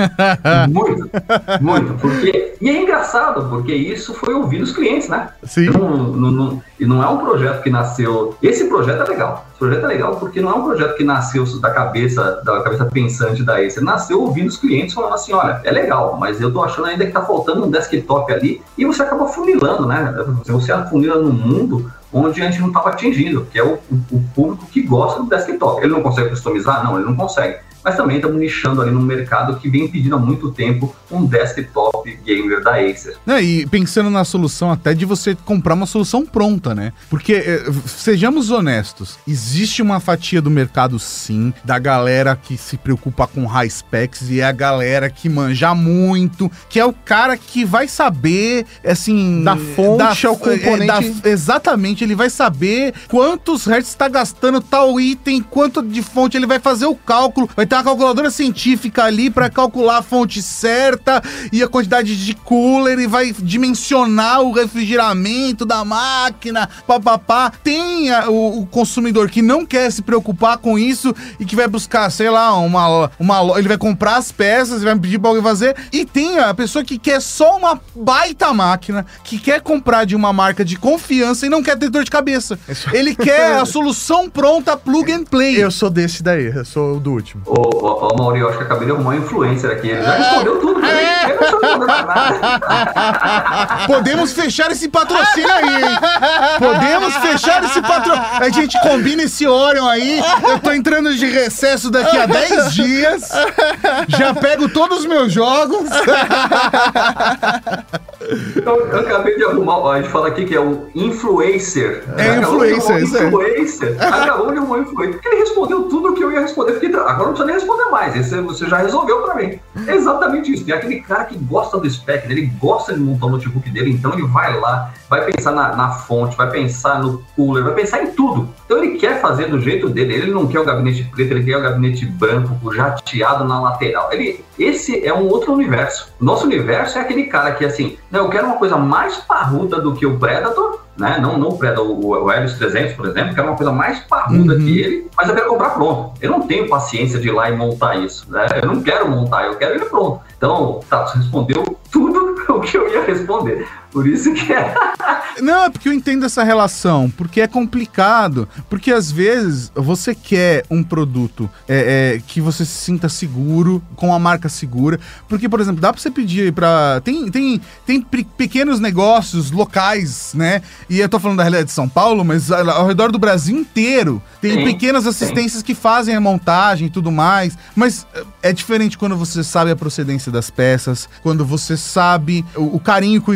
Muito. E é engraçado, porque isso foi ouvir os clientes, né? Sim. E não é um projeto que nasceu... Esse projeto é legal. Esse projeto é legal porque não é um projeto que nasceu da cabeça pensante da Acer. Nasceu ouvindo os clientes falando assim, olha, é legal, mas eu tô achando ainda que tá faltando um desktop ali, e você acaba funilando, né? Você afunila no mundo onde a gente não estava atingindo, que é o público que gosta do desktop. Ele não consegue customizar? Não, ele não consegue. Mas também estamos nichando ali no mercado que vem pedindo há muito tempo um desktop gamer da Acer. E pensando na solução até de você comprar uma solução pronta, né? Porque, sejamos honestos, existe uma fatia do mercado, sim, da galera que se preocupa com high specs, e é a galera que manja muito, que é o cara que vai saber, assim... Da fonte ao componente... Exatamente, ele vai saber quantos hertz está gastando tal item, quanto de fonte, ele vai fazer o cálculo, vai ter uma calculadora científica ali para calcular a fonte certa e a quantidade de cooler, e vai dimensionar o refrigeramento da máquina, papapá. Tem o consumidor que não quer se preocupar com isso e que vai buscar, sei lá, ele vai comprar as peças, vai pedir para alguém fazer, e tem a pessoa que quer só uma baita máquina, que quer comprar de uma marca de confiança e não quer ter dor de cabeça. Ele quer a solução pronta, plug and play. Eu sou desse daí, eu sou do último. Ô Mauri, eu acho que acabei de arrumar um influencer aqui. Ele já respondeu tudo pra mim. Ele não respondeu nada. Podemos fechar esse patrocínio aí, hein? Podemos fechar esse patrocínio. A gente combina esse Orion aí. Eu tô entrando de recesso daqui a 10 dias. Já pego todos os meus jogos. Eu acabei de arrumar, a gente fala aqui que é o influencer. Influencer. Acabou de arrumar um influencer. Porque ele respondeu tudo o que eu ia responder. Porque agora não precisa nem responder mais. Esse você já resolveu pra mim. É exatamente isso. Tem aquele cara que gosta do spec dele, ele gosta de montar o notebook dele, então ele vai lá, vai pensar na fonte, vai pensar no cooler, vai pensar em tudo. Então ele quer fazer do jeito dele. Ele não quer o gabinete preto, ele quer o gabinete branco, jateado na lateral. Esse é um outro universo. Nosso universo é aquele cara que, assim, eu quero uma coisa mais parruda do que o Predator, né? Não o Predator, o Helios 300, por exemplo, eu quero uma coisa mais parruda que ele, mas eu quero comprar pronto. Eu não tenho paciência de ir lá e montar isso, né? Eu não quero montar, eu quero ele pronto. Então, você respondeu tudo o que eu ia responder. Por isso que é... Não, é porque eu entendo essa relação, porque é complicado, porque às vezes você quer um produto que você se sinta seguro, com a marca segura, porque, por exemplo, dá pra você pedir pra... Tem pequenos negócios locais, né? E eu tô falando da realidade de São Paulo, mas ao redor do Brasil inteiro tem pequenas assistências que fazem a montagem e tudo mais, mas é diferente quando você sabe a procedência das peças, quando você sabe o carinho e cuidado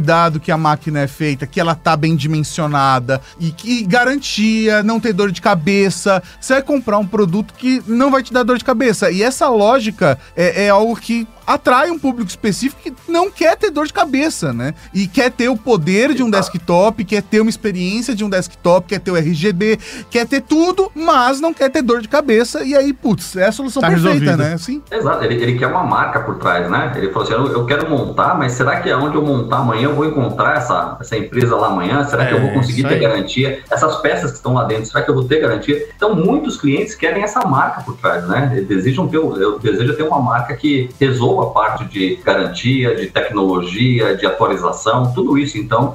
que a máquina é feita, que ela tá bem dimensionada e que garantia, não ter dor de cabeça. Você vai comprar um produto que não vai te dar dor de cabeça. E essa lógica é algo que atrai um público específico que não quer ter dor de cabeça, né? E quer ter o poder de um desktop, quer ter uma experiência de um desktop, quer ter o RGB, quer ter tudo, mas não quer ter dor de cabeça. E aí, putz, é a solução perfeita, resolvido, né? Sim. Exato, ele quer uma marca por trás, né? Ele falou assim, eu quero montar, mas será que aonde eu montar amanhã eu vou encontrar essa empresa lá amanhã? Será que eu vou conseguir ter garantia? Essas peças que estão lá dentro, será que eu vou ter garantia? Então, muitos clientes querem essa marca por trás, né? Eles desejam ter uma marca que resolva a parte de garantia, de tecnologia, de atualização, tudo isso. Então,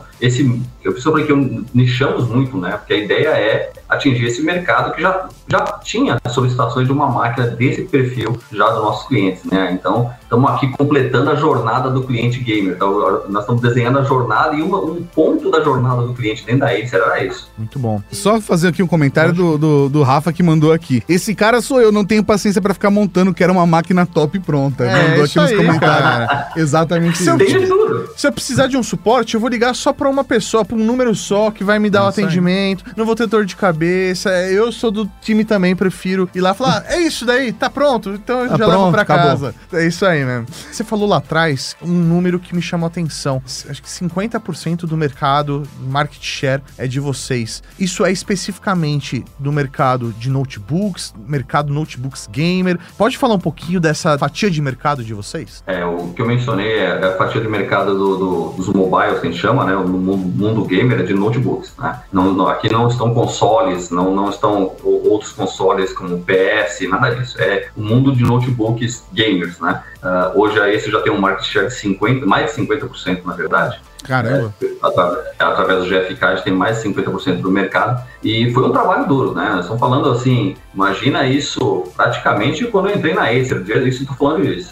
eu falei que nichamos muito, né? Porque a ideia é atingir esse mercado que já tinha solicitações de uma máquina desse perfil já dos nossos clientes, né? Então, estamos aqui completando a jornada do cliente gamer. Então, nós estamos desenhando a jornada e um ponto da jornada do cliente dentro da Acer era isso. Muito bom. Só fazer aqui um comentário do Rafa que mandou aqui. Esse cara sou eu, não tenho paciência pra ficar montando, quero uma máquina top pronta. Mandou aqui nos comentários. Exatamente isso. Se eu precisar de um suporte, eu vou ligar só pra uma pessoa, pra um número só, que vai me dar o atendimento, não vou ter dor de cabeça. Eu sou do time também, prefiro ir lá e falar, é isso daí, tá pronto, então eu já levo pra casa. É isso aí mesmo. Você falou lá atrás um número que me chamou a atenção. Acho que 50% do mercado, market share, é de vocês. Isso é especificamente do mercado de notebooks, mercado notebooks gamer. Pode falar um pouquinho dessa fatia de mercado de vocês? O que eu mencionei é a fatia de mercado dos mobiles, que a gente chama, né? O mundo gamer é de notebooks, né? Aqui não estão consoles, não estão outros consoles como PS, nada disso. É o mundo de notebooks gamers, né? Hoje a Acer já tem um market share de mais de 50%, na verdade. Caramba! Através do GFK, a gente tem mais de 50% do mercado. E foi um trabalho duro, né? Nós estamos falando assim, imagina isso praticamente quando eu entrei na Acer. Isso eu estou falando de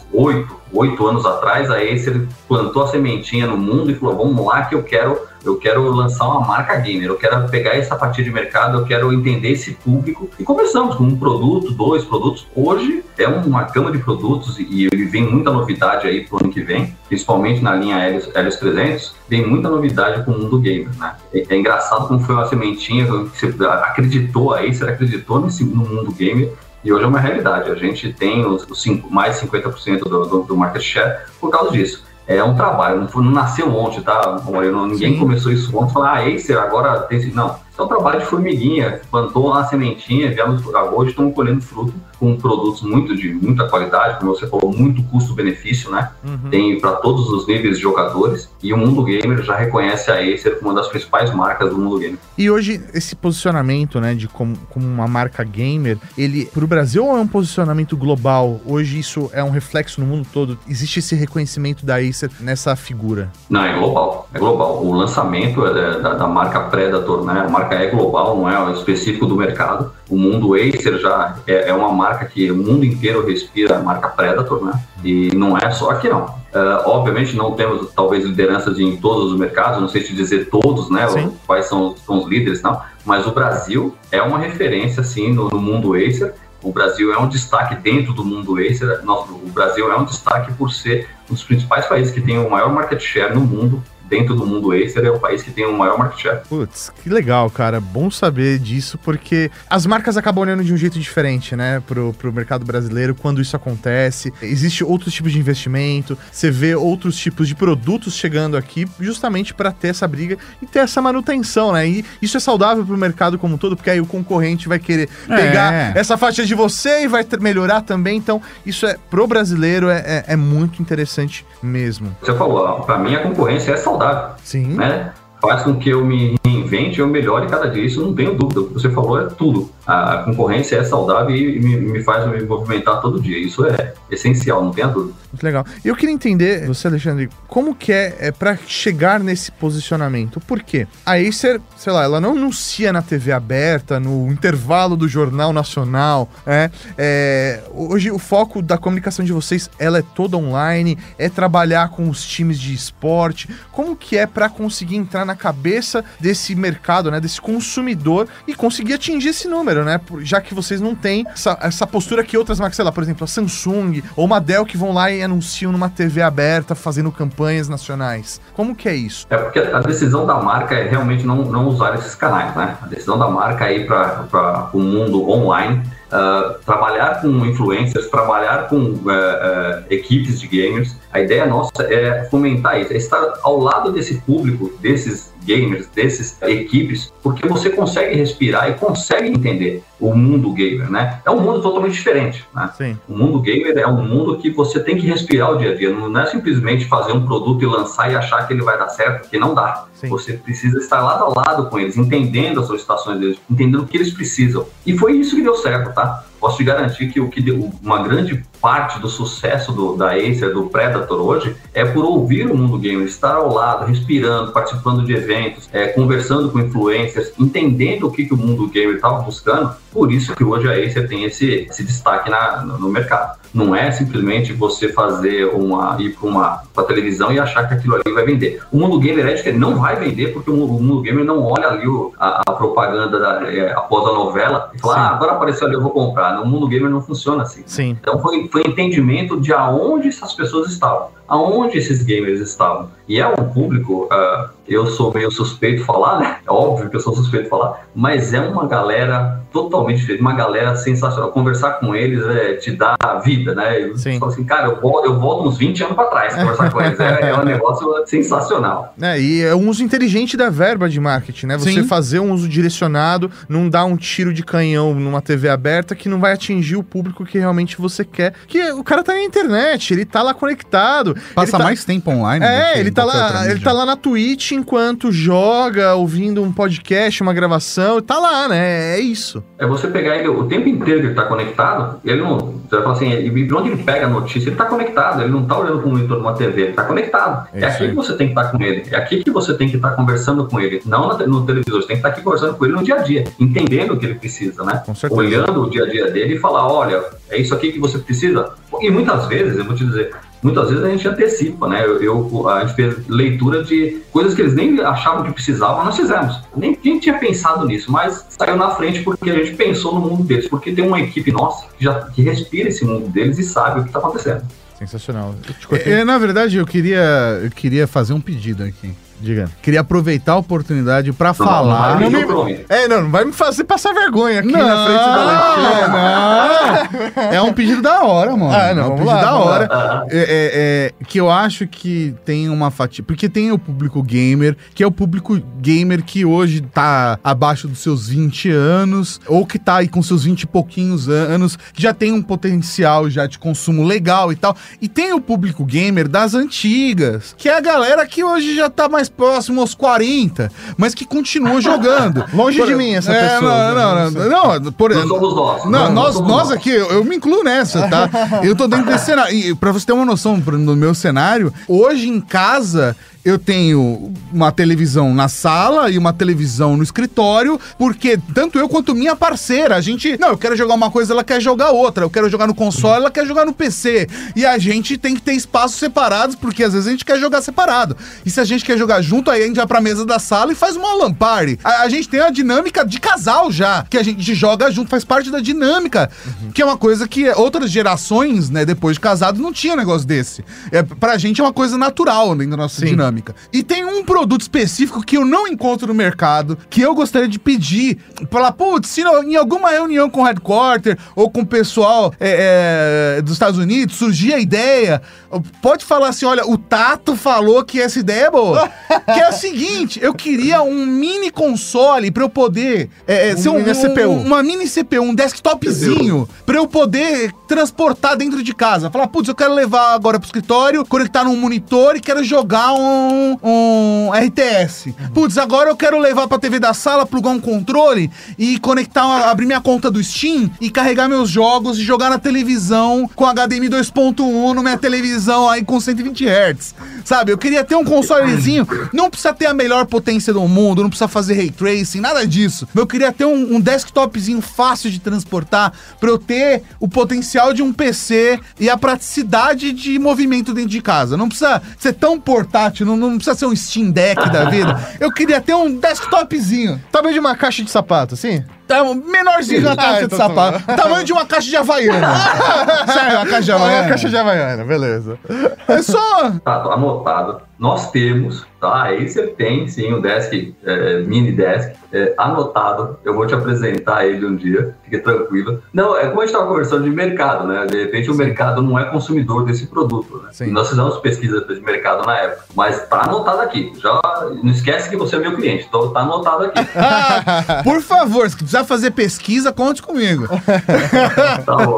8 anos atrás, a Acer plantou a sementinha no mundo e falou, vamos lá que eu quero lançar uma marca gamer, eu quero pegar essa fatia de mercado, eu quero entender esse público. E começamos com um produto, 2 produtos. Hoje é uma gama de produtos e vem muita novidade aí pro ano que vem, principalmente na linha Helios 300, vem muita novidade com o mundo gamer, né? É engraçado como foi uma sementinha, você acreditou, a Acer acreditou no mundo gamer. E hoje é uma realidade, a gente tem mais de 50% do market share por causa disso. É um trabalho, não nasceu ontem, tá? Ninguém começou isso ontem, falar, Acer agora tem esse... Não, isso é um trabalho de formiguinha, plantou lá a sementinha, hoje estamos colhendo fruto com produtos de muita qualidade, como você falou, muito custo-benefício, né? Tem para todos os níveis de jogadores, e o mundo gamer já reconhece a Acer como uma das principais marcas do mundo gamer. E hoje, esse posicionamento, né, de como uma marca gamer, ele, pro Brasil, ou é um posicionamento global? Hoje isso é um reflexo no mundo todo? Existe esse reconhecimento da Acer nessa figura? Não, é global. O lançamento da marca Predator, né? A marca é global, não é específico do mercado. O mundo Acer já é uma marca que o mundo inteiro respira, a marca Predator, né? E não é só aqui, não. Obviamente não temos, talvez, lideranças em todos os mercados, não sei te dizer todos, né? Quais são os líderes, não. Mas o Brasil é uma referência, sim, no mundo Acer. O Brasil é um destaque dentro do mundo Acer. O Brasil é um destaque por ser um dos principais países que tem o maior market share no mundo. Dentro do mundo Acer, é o país que tem o maior market share. Putz, que legal, cara. Bom saber disso, porque as marcas acabam olhando de um jeito diferente, né, pro mercado brasileiro, quando isso acontece. Existe outros tipos de investimento, você vê outros tipos de produtos chegando aqui, justamente para ter essa briga e ter essa manutenção, né? E isso é saudável pro mercado como um todo, porque aí o concorrente vai querer pegar essa faixa de você e vai melhorar também. Então, isso pro brasileiro é muito interessante mesmo. Você falou, para mim a concorrência é saudável. Sim. Né? Faz com que eu me reinvente, eu melhore cada dia, isso não tenho dúvida. O que você falou é tudo. A concorrência é saudável e me faz me movimentar todo dia. Isso é essencial, não tenha dúvida. Muito legal. Eu queria entender, você, Alexandre, como que é para chegar nesse posicionamento? Por quê? A Acer, sei lá, ela não anuncia na TV aberta, no intervalo do Jornal Nacional, hoje o foco da comunicação de vocês, ela é toda online, é trabalhar com os times de esporte. Como que é para conseguir entrar na cabeça desse mercado, né, desse consumidor e conseguir atingir esse número, né? Já que vocês não têm essa postura que outras marcas, sei lá, por exemplo, a Samsung ou uma Dell que vão lá e anunciam numa TV aberta fazendo campanhas nacionais. Como que é isso? É porque a decisão da marca é realmente não usar esses canais, né? A decisão da marca é ir para o mundo online, trabalhar com influencers, trabalhar com equipes de gamers. A ideia nossa é fomentar isso, é estar ao lado desse público, desses gamers, dessas equipes, porque você consegue respirar e consegue entender o mundo gamer, né? É um mundo totalmente diferente, né? Sim. O mundo gamer é um mundo que você tem que respirar o dia a dia, não é simplesmente fazer um produto e lançar e achar que ele vai dar certo, porque não dá. Sim. Você precisa estar lado a lado com eles, entendendo as solicitações deles, entendendo o que eles precisam. E foi isso que deu certo, tá? Posso te garantir que o que deu uma grande parte do sucesso da Acer, do Predator hoje, é por ouvir o mundo gamer, estar ao lado, respirando, participando de eventos, conversando com influencers, entendendo o que o mundo gamer estava buscando. Por isso que hoje a Acer tem esse destaque no mercado. Não é simplesmente você ir para televisão e achar que aquilo ali vai vender. O mundo gamer é diferente, não vai vender porque o mundo gamer não olha ali a propaganda após a novela e fala, agora apareceu ali, eu vou comprar. No mundo gamer não funciona assim. Sim. Então foi entendimento de aonde essas pessoas estavam, aonde esses gamers estavam. E é um público, eu sou meio suspeito de falar, né? É óbvio que eu sou suspeito de falar, mas é uma galera totalmente diferente, uma galera sensacional. Conversar com eles te dá vida, né? Eu falo assim, cara, eu volto uns 20 anos para trás conversar com eles. É um negócio sensacional. E é um uso inteligente da verba de marketing, né? Você fazer um uso direcionado, não dar um tiro de canhão numa TV aberta que não vai atingir o público que realmente você quer. Que o cara tá na internet, ele tá lá conectado. Passa mais tempo online. Ele tá lá na Twitch enquanto joga, ouvindo um podcast, uma gravação, tá lá, né? É isso. É você pegar ele o tempo inteiro que ele tá conectado, ele não... Você vai falar assim, de onde ele pega a notícia, ele tá conectado, ele não tá olhando para o monitor de uma TV, ele tá conectado. É aqui que você tem que estar com ele, é aqui que você tem que estar conversando com ele, não no televisor, você tem que estar aqui conversando com ele no dia a dia, entendendo o que ele precisa, né? Olhando o dia a dia dele e falar, olha, é isso aqui que você precisa. E muitas vezes, eu vou te dizer, a gente antecipa, né? A gente fez leitura de coisas que eles nem achavam que precisavam, nós fizemos. Nem tinha pensado nisso, mas saiu na frente porque a gente pensou no mundo deles, porque tem uma equipe nossa que respira esse mundo deles e sabe o que está acontecendo. Sensacional. Na verdade, eu queria fazer um pedido aqui. Diga. Queria aproveitar a oportunidade pra falar... Não vai me fazer passar vergonha aqui na frente da Alexandre. É um pedido da hora, mano. É um pedido da hora. Que eu acho que tem uma fatia... Porque tem o público gamer, que é o público gamer que hoje tá abaixo dos seus 20 anos, ou que tá aí com seus 20 e pouquinhos anos, que já tem um potencial já de consumo legal e tal. E tem o público gamer das antigas, que é a galera que hoje já tá mais próximo aos 40, mas que continua jogando. Longe de mim essa pessoa. Não somos nós. Nós aqui, eu me incluo nessa, tá? Eu tô dentro desse cenário. E pra você ter uma noção no meu cenário, hoje em casa... Eu tenho uma televisão na sala e uma televisão no escritório, porque tanto eu quanto minha parceira, a gente... Não, eu quero jogar uma coisa, ela quer jogar outra. Eu quero jogar no console, ela quer jogar no PC. E a gente tem que ter espaços separados, porque às vezes a gente quer jogar separado. E se a gente quer jogar junto, aí a gente vai pra mesa da sala e faz uma LAN party. A gente tem a dinâmica de casal já, que a gente joga junto, faz parte da dinâmica. Que é uma coisa que outras gerações, né, depois de casado, não tinha um negócio desse. Pra gente é uma coisa natural dentro da nossa dinâmica. E tem um produto específico que eu não encontro no mercado, que eu gostaria de pedir, falar, putz, se em alguma reunião com o headquarter ou com o pessoal dos Estados Unidos surgir a ideia, pode falar assim, olha, o Tato falou que essa ideia é boa. Que é o seguinte, eu queria um mini console pra eu poder ser uma mini CPU, um desktopzinho, pra eu poder transportar dentro de casa. Falar, putz, eu quero levar agora pro escritório, conectar num monitor e quero jogar um RTS. Putz, agora eu quero levar pra TV da sala, plugar um controle e conectar, abrir minha conta do Steam e carregar meus jogos e jogar na televisão com HDMI 2.1 na minha televisão televisão aí com 120 Hz, sabe? Eu queria ter um consolezinho, não precisa ter a melhor potência do mundo, não precisa fazer ray tracing, nada disso. Eu queria ter um desktopzinho fácil de transportar pra eu ter o potencial de um PC e a praticidade de movimento dentro de casa. Não precisa ser tão portátil, não precisa ser um Steam Deck da vida. Eu queria ter um desktopzinho. Tamanho de uma caixa de sapato, assim? Menorzinho da caixa de sapato. Tamanho de uma caixa de Havaiana. Sério, uma caixa de Havaiana. Uma caixa de Havaiana, beleza. É só... Tá, anotado. Nós temos, tá? Aí você tem, sim, um desk, mini desk, anotado. Eu vou te apresentar ele um dia, fique tranquilo. Não, é como a gente estava conversando de mercado, né? De repente o mercado não é consumidor desse produto, né? E nós fizemos pesquisa de mercado na época, mas tá anotado aqui. Já não esquece que você é meu cliente, então tá anotado aqui. Por favor, se precisar fazer pesquisa, conte comigo. Tá bom.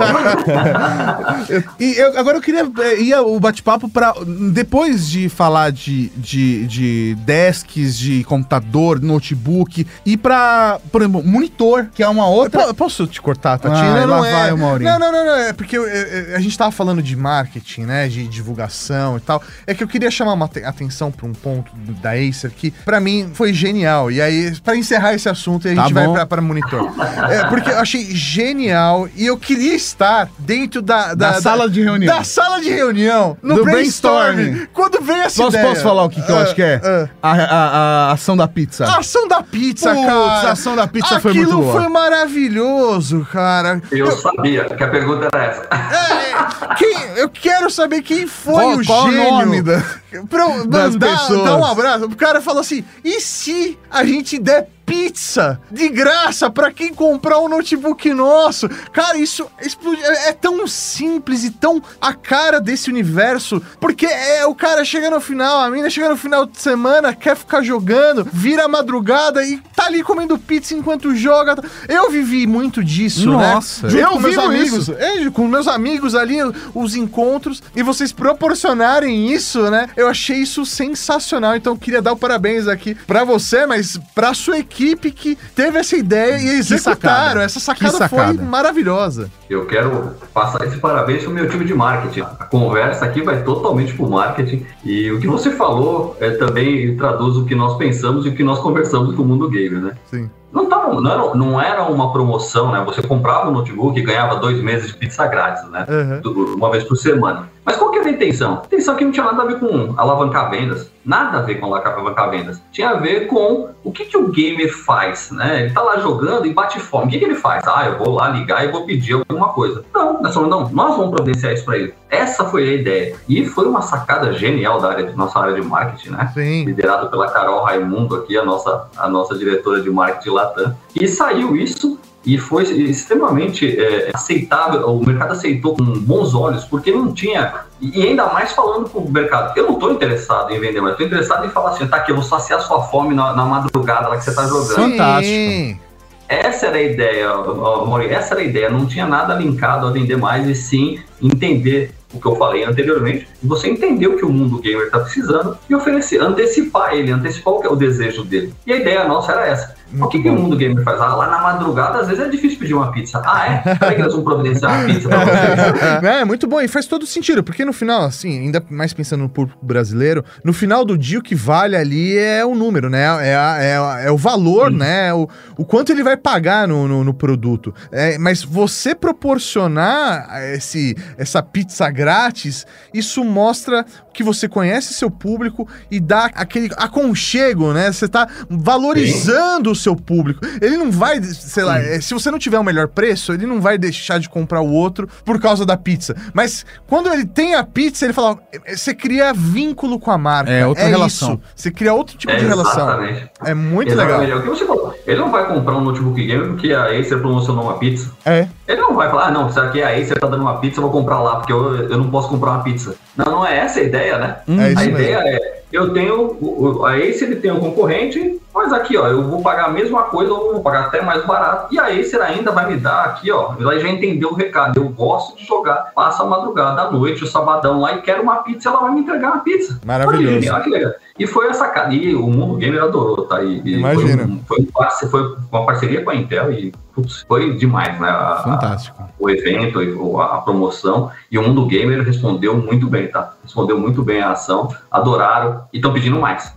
Agora eu queria ir o bate-papo para depois de falar de desks, de computador, notebook, e pra, por exemplo, monitor, que é uma outra... Posso te cortar, Tatiana? Não, vai, Maurinho. Não, é porque a gente tava falando de marketing, né, de divulgação e tal. É que eu queria chamar uma atenção pra um ponto da Acer que, pra mim, foi genial. E aí, pra encerrar esse assunto, a gente vai pra monitor. Porque eu achei genial e eu queria estar dentro da sala de reunião. Da sala de reunião, no do brainstorming. Quando veio essa ideia. Posso falar o que eu acho que é? A ação da pizza. A ação da pizza, cara. A ação da pizza foi muito boa. Aquilo foi maravilhoso, cara. Eu sabia que a pergunta era essa. Eu quero saber quem foi qual gênio. O nome das pessoas. Dar um abraço. O cara falou assim, e se a gente der pizza de graça pra quem comprar um notebook nosso? Cara, isso é tão simples e tão a cara desse universo, porque o cara chega no final, a mina chega no final de semana, quer ficar jogando, vira a madrugada e tá ali comendo pizza enquanto joga. Eu vivi muito disso, Nossa, né? eu vivo amigos, com meus amigos ali, os encontros, e vocês proporcionarem isso, né? Eu achei isso sensacional, então eu queria dar o parabéns aqui pra você, mas pra sua equipe que teve essa ideia e executaram. Essa sacada foi maravilhosa. Eu quero passar esse parabéns pro meu time de marketing. A conversa aqui vai totalmente pro marketing. E o que você falou também traduz o que nós pensamos e o que nós conversamos com o mundo gamer, né? Sim. Não era uma promoção, né? Você comprava um notebook e ganhava 2 meses de pizza grátis, né? Uma vez por semana. Mas qual que era a intenção? A intenção que não tinha nada a ver com alavancar vendas. Nada a ver com alavancar vendas. Tinha a ver com o que o gamer faz, né? Ele tá lá jogando e bate fome. O que ele faz? Eu vou lá ligar e vou pedir alguma coisa. Não, nós vamos providenciar isso para ele. Essa foi a ideia. E foi uma sacada genial da nossa área de marketing, né? Sim. Liderado pela Carol Raimundo aqui, a nossa diretora de marketing Latam. E saiu isso e foi extremamente aceitável. O mercado aceitou com bons olhos, porque não tinha... E ainda mais falando com o mercado. Eu não estou interessado em vender, mas estou interessado em falar assim, tá aqui, eu vou saciar sua fome na madrugada lá que você está jogando. Fantástico. Essa era a ideia, Maurício, essa era a ideia. Não tinha nada linkado a vender mais, e sim entender o que eu falei anteriormente, e você entender o que o mundo gamer está precisando e oferecer, antecipar o que é o desejo dele. E a ideia nossa era essa. O que o mundo gamer faz? Lá na madrugada, às vezes é difícil pedir uma pizza. Peraí que nós vamos providenciar uma pizza pra vocês. É muito bom, e faz todo sentido, porque no final, assim, ainda mais pensando no público brasileiro, no final do dia o que vale ali é o número, né? É o valor, né? O quanto ele vai pagar no produto. Mas você proporcionar essa pizza grátis, isso mostra que você conhece seu público e dá aquele aconchego, né? Você tá valorizando o seu público. Ele não vai, sei lá, se você não tiver o melhor preço, ele não vai deixar de comprar o outro por causa da pizza. Mas quando ele tem a pizza, ele fala, você cria vínculo com a marca. Outra relação. Isso. Você cria outro tipo de relação. Exatamente. É muito legal. O que você falou? Ele não vai comprar um notebook gamer porque a Acer promocionou uma pizza. Ele não vai falar, não, será que a Acer tá dando uma pizza, eu vou comprar lá, porque eu não posso comprar uma pizza. Não é essa a ideia, né? A ideia é, eu tenho, a Acer ele tem um concorrente, mas aqui, ó, eu vou pagar a mesma coisa, ou vou pagar até mais barato, e a Acer ainda vai me dar aqui, ó, ela já entendeu o recado, eu gosto de jogar, passa a madrugada, à noite, o sabadão lá, e quero uma pizza, ela vai me entregar uma pizza. Maravilhoso. Olha que legal. E foi a sacada, e o mundo gamer adorou, tá? Imagina. Foi uma parceria com a Intel e foi demais, né? Fantástico. O evento, a promoção, e o mundo gamer respondeu muito bem, tá? Respondeu muito bem a ação, adoraram e estão pedindo mais.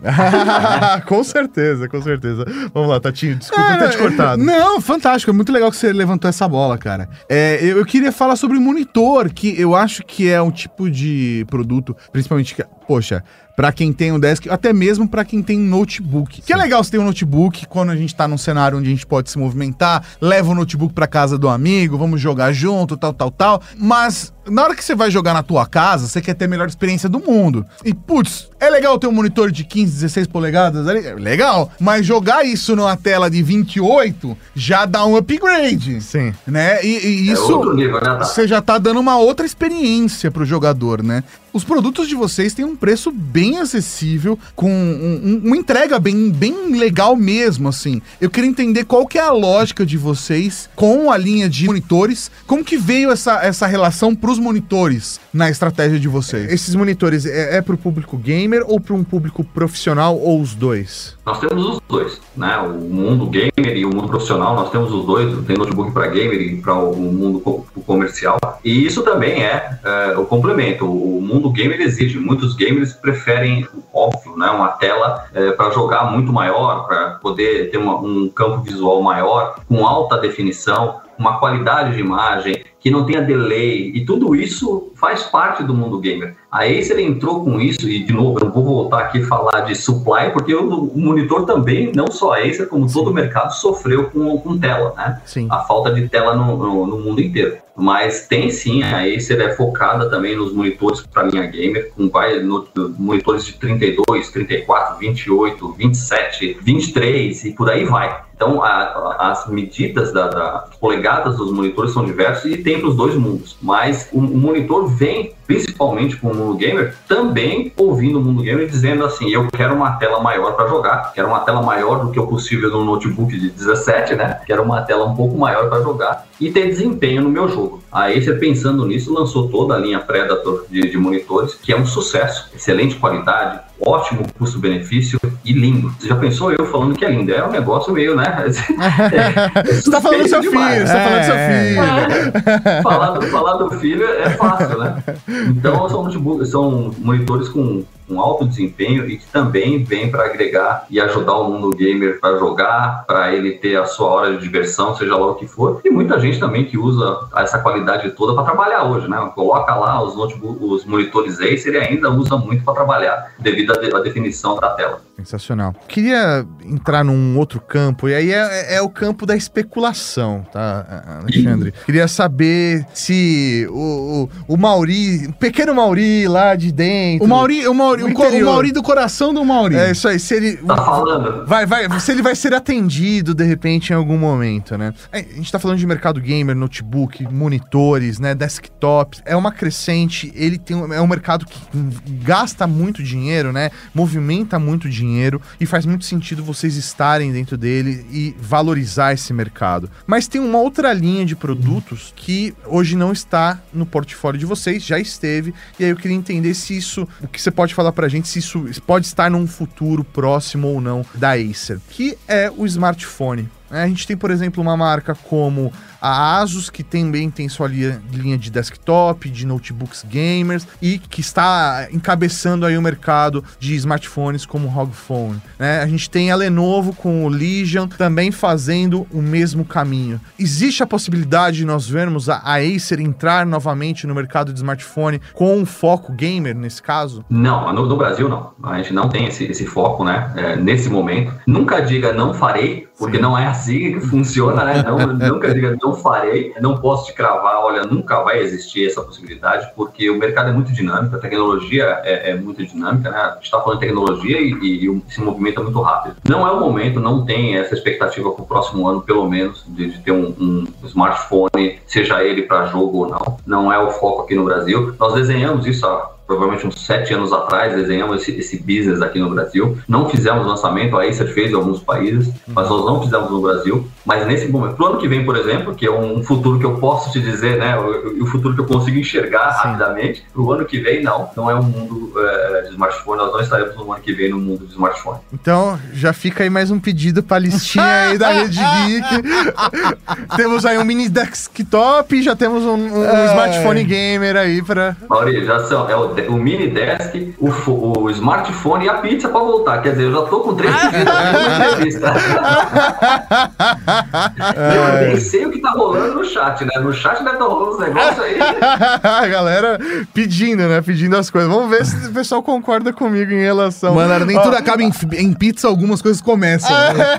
Com certeza, com certeza. Vamos lá, Tatinho, desculpa ter te cortado. Não, fantástico, é muito legal que você levantou essa bola, cara. Eu queria falar sobre monitor, que eu acho que é um tipo de produto, principalmente, poxa, pra quem tem um desk, até mesmo pra quem tem notebook. Que é legal você ter um notebook quando a gente tá num cenário onde a gente pode se movimentar, leva o notebook pra casa do amigo, vamos jogar junto, tal. Mas na hora que você vai jogar na tua casa, você quer ter a melhor experiência do mundo. E, putz, é legal ter um monitor de 15, 16 polegadas ali? É legal. Mas jogar isso numa tela de 28 já dá um upgrade. Sim. Né? E isso, outro nível, né, você já tá dando uma outra experiência pro jogador, né? Os produtos de vocês têm um preço bem acessível, com uma entrega bem legal mesmo, assim. Eu queria entender qual que é a lógica de vocês com a linha de monitores, como que veio essa relação pros monitores na estratégia de vocês? Esses monitores é pro público gamer ou para um público profissional ou os dois? Nós temos os dois, né? O mundo gamer e o mundo profissional, nós temos os dois. Tem notebook para gamer e para o mundo comercial. E isso também é o complemento. O mundo gamer exige. Muitos gamers preferem, óbvio, né? Uma tela para jogar muito maior, para poder ter um campo visual maior, com alta definição, uma qualidade de imagem, que não tenha delay, e tudo isso faz parte do mundo gamer. A Acer entrou com isso, e de novo, eu não vou voltar aqui a falar de supply, porque o monitor também, não só a Acer, como todo o mercado, sofreu com tela, né? Sim. A falta de tela no mundo inteiro. Mas tem sim, a Acer é focada também nos monitores para linha gamer, com monitores de 32, 34, 28, 27, 23 e por aí vai. Então, as medidas das polegadas dos monitores são diversas e tem para os dois mundos. Mas o monitor vem, principalmente com o mundo gamer, também ouvindo o mundo gamer dizendo assim, eu quero uma tela maior para jogar, quero uma tela maior do que o possível no notebook de 17, né? Quero uma tela um pouco maior para jogar e ter desempenho no meu jogo. A Acer, pensando nisso, lançou toda a linha Predator de monitores, que é um sucesso, excelente qualidade, ótimo custo-benefício e lindo. Você já pensou eu falando que é lindo? É um negócio meio, né? Você tá falando do seu filho, você tá falando do seu filho. Falar do filho é fácil, né? Então são monitores com alto desempenho e que também vem para agregar e ajudar o mundo gamer para jogar, para ele ter a sua hora de diversão, seja lá o que for. E muita gente também que usa essa qualidade toda para trabalhar hoje, né? Coloca lá os monitores Acer e ainda usa muito para trabalhar, devido à definição da tela. Sensacional. Queria entrar num outro campo, e aí é o campo da especulação, tá, Alexandre? Queria saber se o Mauri, o pequeno Mauri lá de dentro... O Mauri do coração do Mauri. É isso aí, se ele... Tá falando? Se ele vai ser atendido, de repente, em algum momento, né? A gente tá falando de mercado gamer, notebook, monitores, né, desktops, é uma crescente, é um mercado que gasta muito dinheiro, né, movimenta muito dinheiro, e faz muito sentido vocês estarem dentro dele e valorizar esse mercado. Mas tem uma outra linha de produtos que hoje não está no portfólio de vocês, já esteve, e aí eu queria entender se isso, o que você pode falar pra gente, se isso pode estar num futuro próximo ou não da Acer, que é o smartphone. A gente tem, por exemplo, uma marca como a Asus, que também tem sua linha de desktop, de notebooks gamers, e que está encabeçando aí o mercado de smartphones como o ROG Phone, né? A gente tem a Lenovo com o Legion também fazendo o mesmo caminho. Existe a possibilidade de nós vermos a Acer entrar novamente no mercado de smartphone com um foco gamer, nesse caso? Não, no Brasil não. A gente não tem esse foco, né? Nesse momento. Nunca diga não farei, porque não é assim que funciona, né? Nunca diga não farei, não posso te cravar, olha, nunca vai existir essa possibilidade, porque o mercado é muito dinâmico, a tecnologia é muito dinâmica, né? A gente está falando de tecnologia e esse movimento é muito rápido. Não é o momento, não tem essa expectativa para o próximo ano, pelo menos, de ter um smartphone, seja ele para jogo ou não. Não é o foco aqui no Brasil. Nós desenhamos isso há provavelmente uns 7 anos atrás, desenhamos esse business aqui no Brasil. Não fizemos lançamento, a Acer fez em alguns países, mas nós não fizemos no Brasil. Mas nesse momento, pro ano que vem, por exemplo, que é um futuro que eu posso te dizer, né, o futuro que eu consigo enxergar rapidamente, pro ano que vem, não é um mundo de smartphone, nós não estaremos no ano que vem no mundo de smartphone. Então, já fica aí mais um pedido pra listinha aí da Rede Geek. Temos aí um mini desktop, já temos um smartphone gamer aí pra... Mauri, já são, o mini desk, o smartphone e a pizza pra voltar. Quer dizer, eu já tô com 3 pedidos na entrevista. Eu nem sei o que tá rolando no chat, né? No chat deve estar rolando uns negócios aí. A galera pedindo, né? Pedindo as coisas. Vamos ver se o pessoal concorda comigo em relação... Mano, nem tudo acaba em pizza, algumas coisas começam. Né?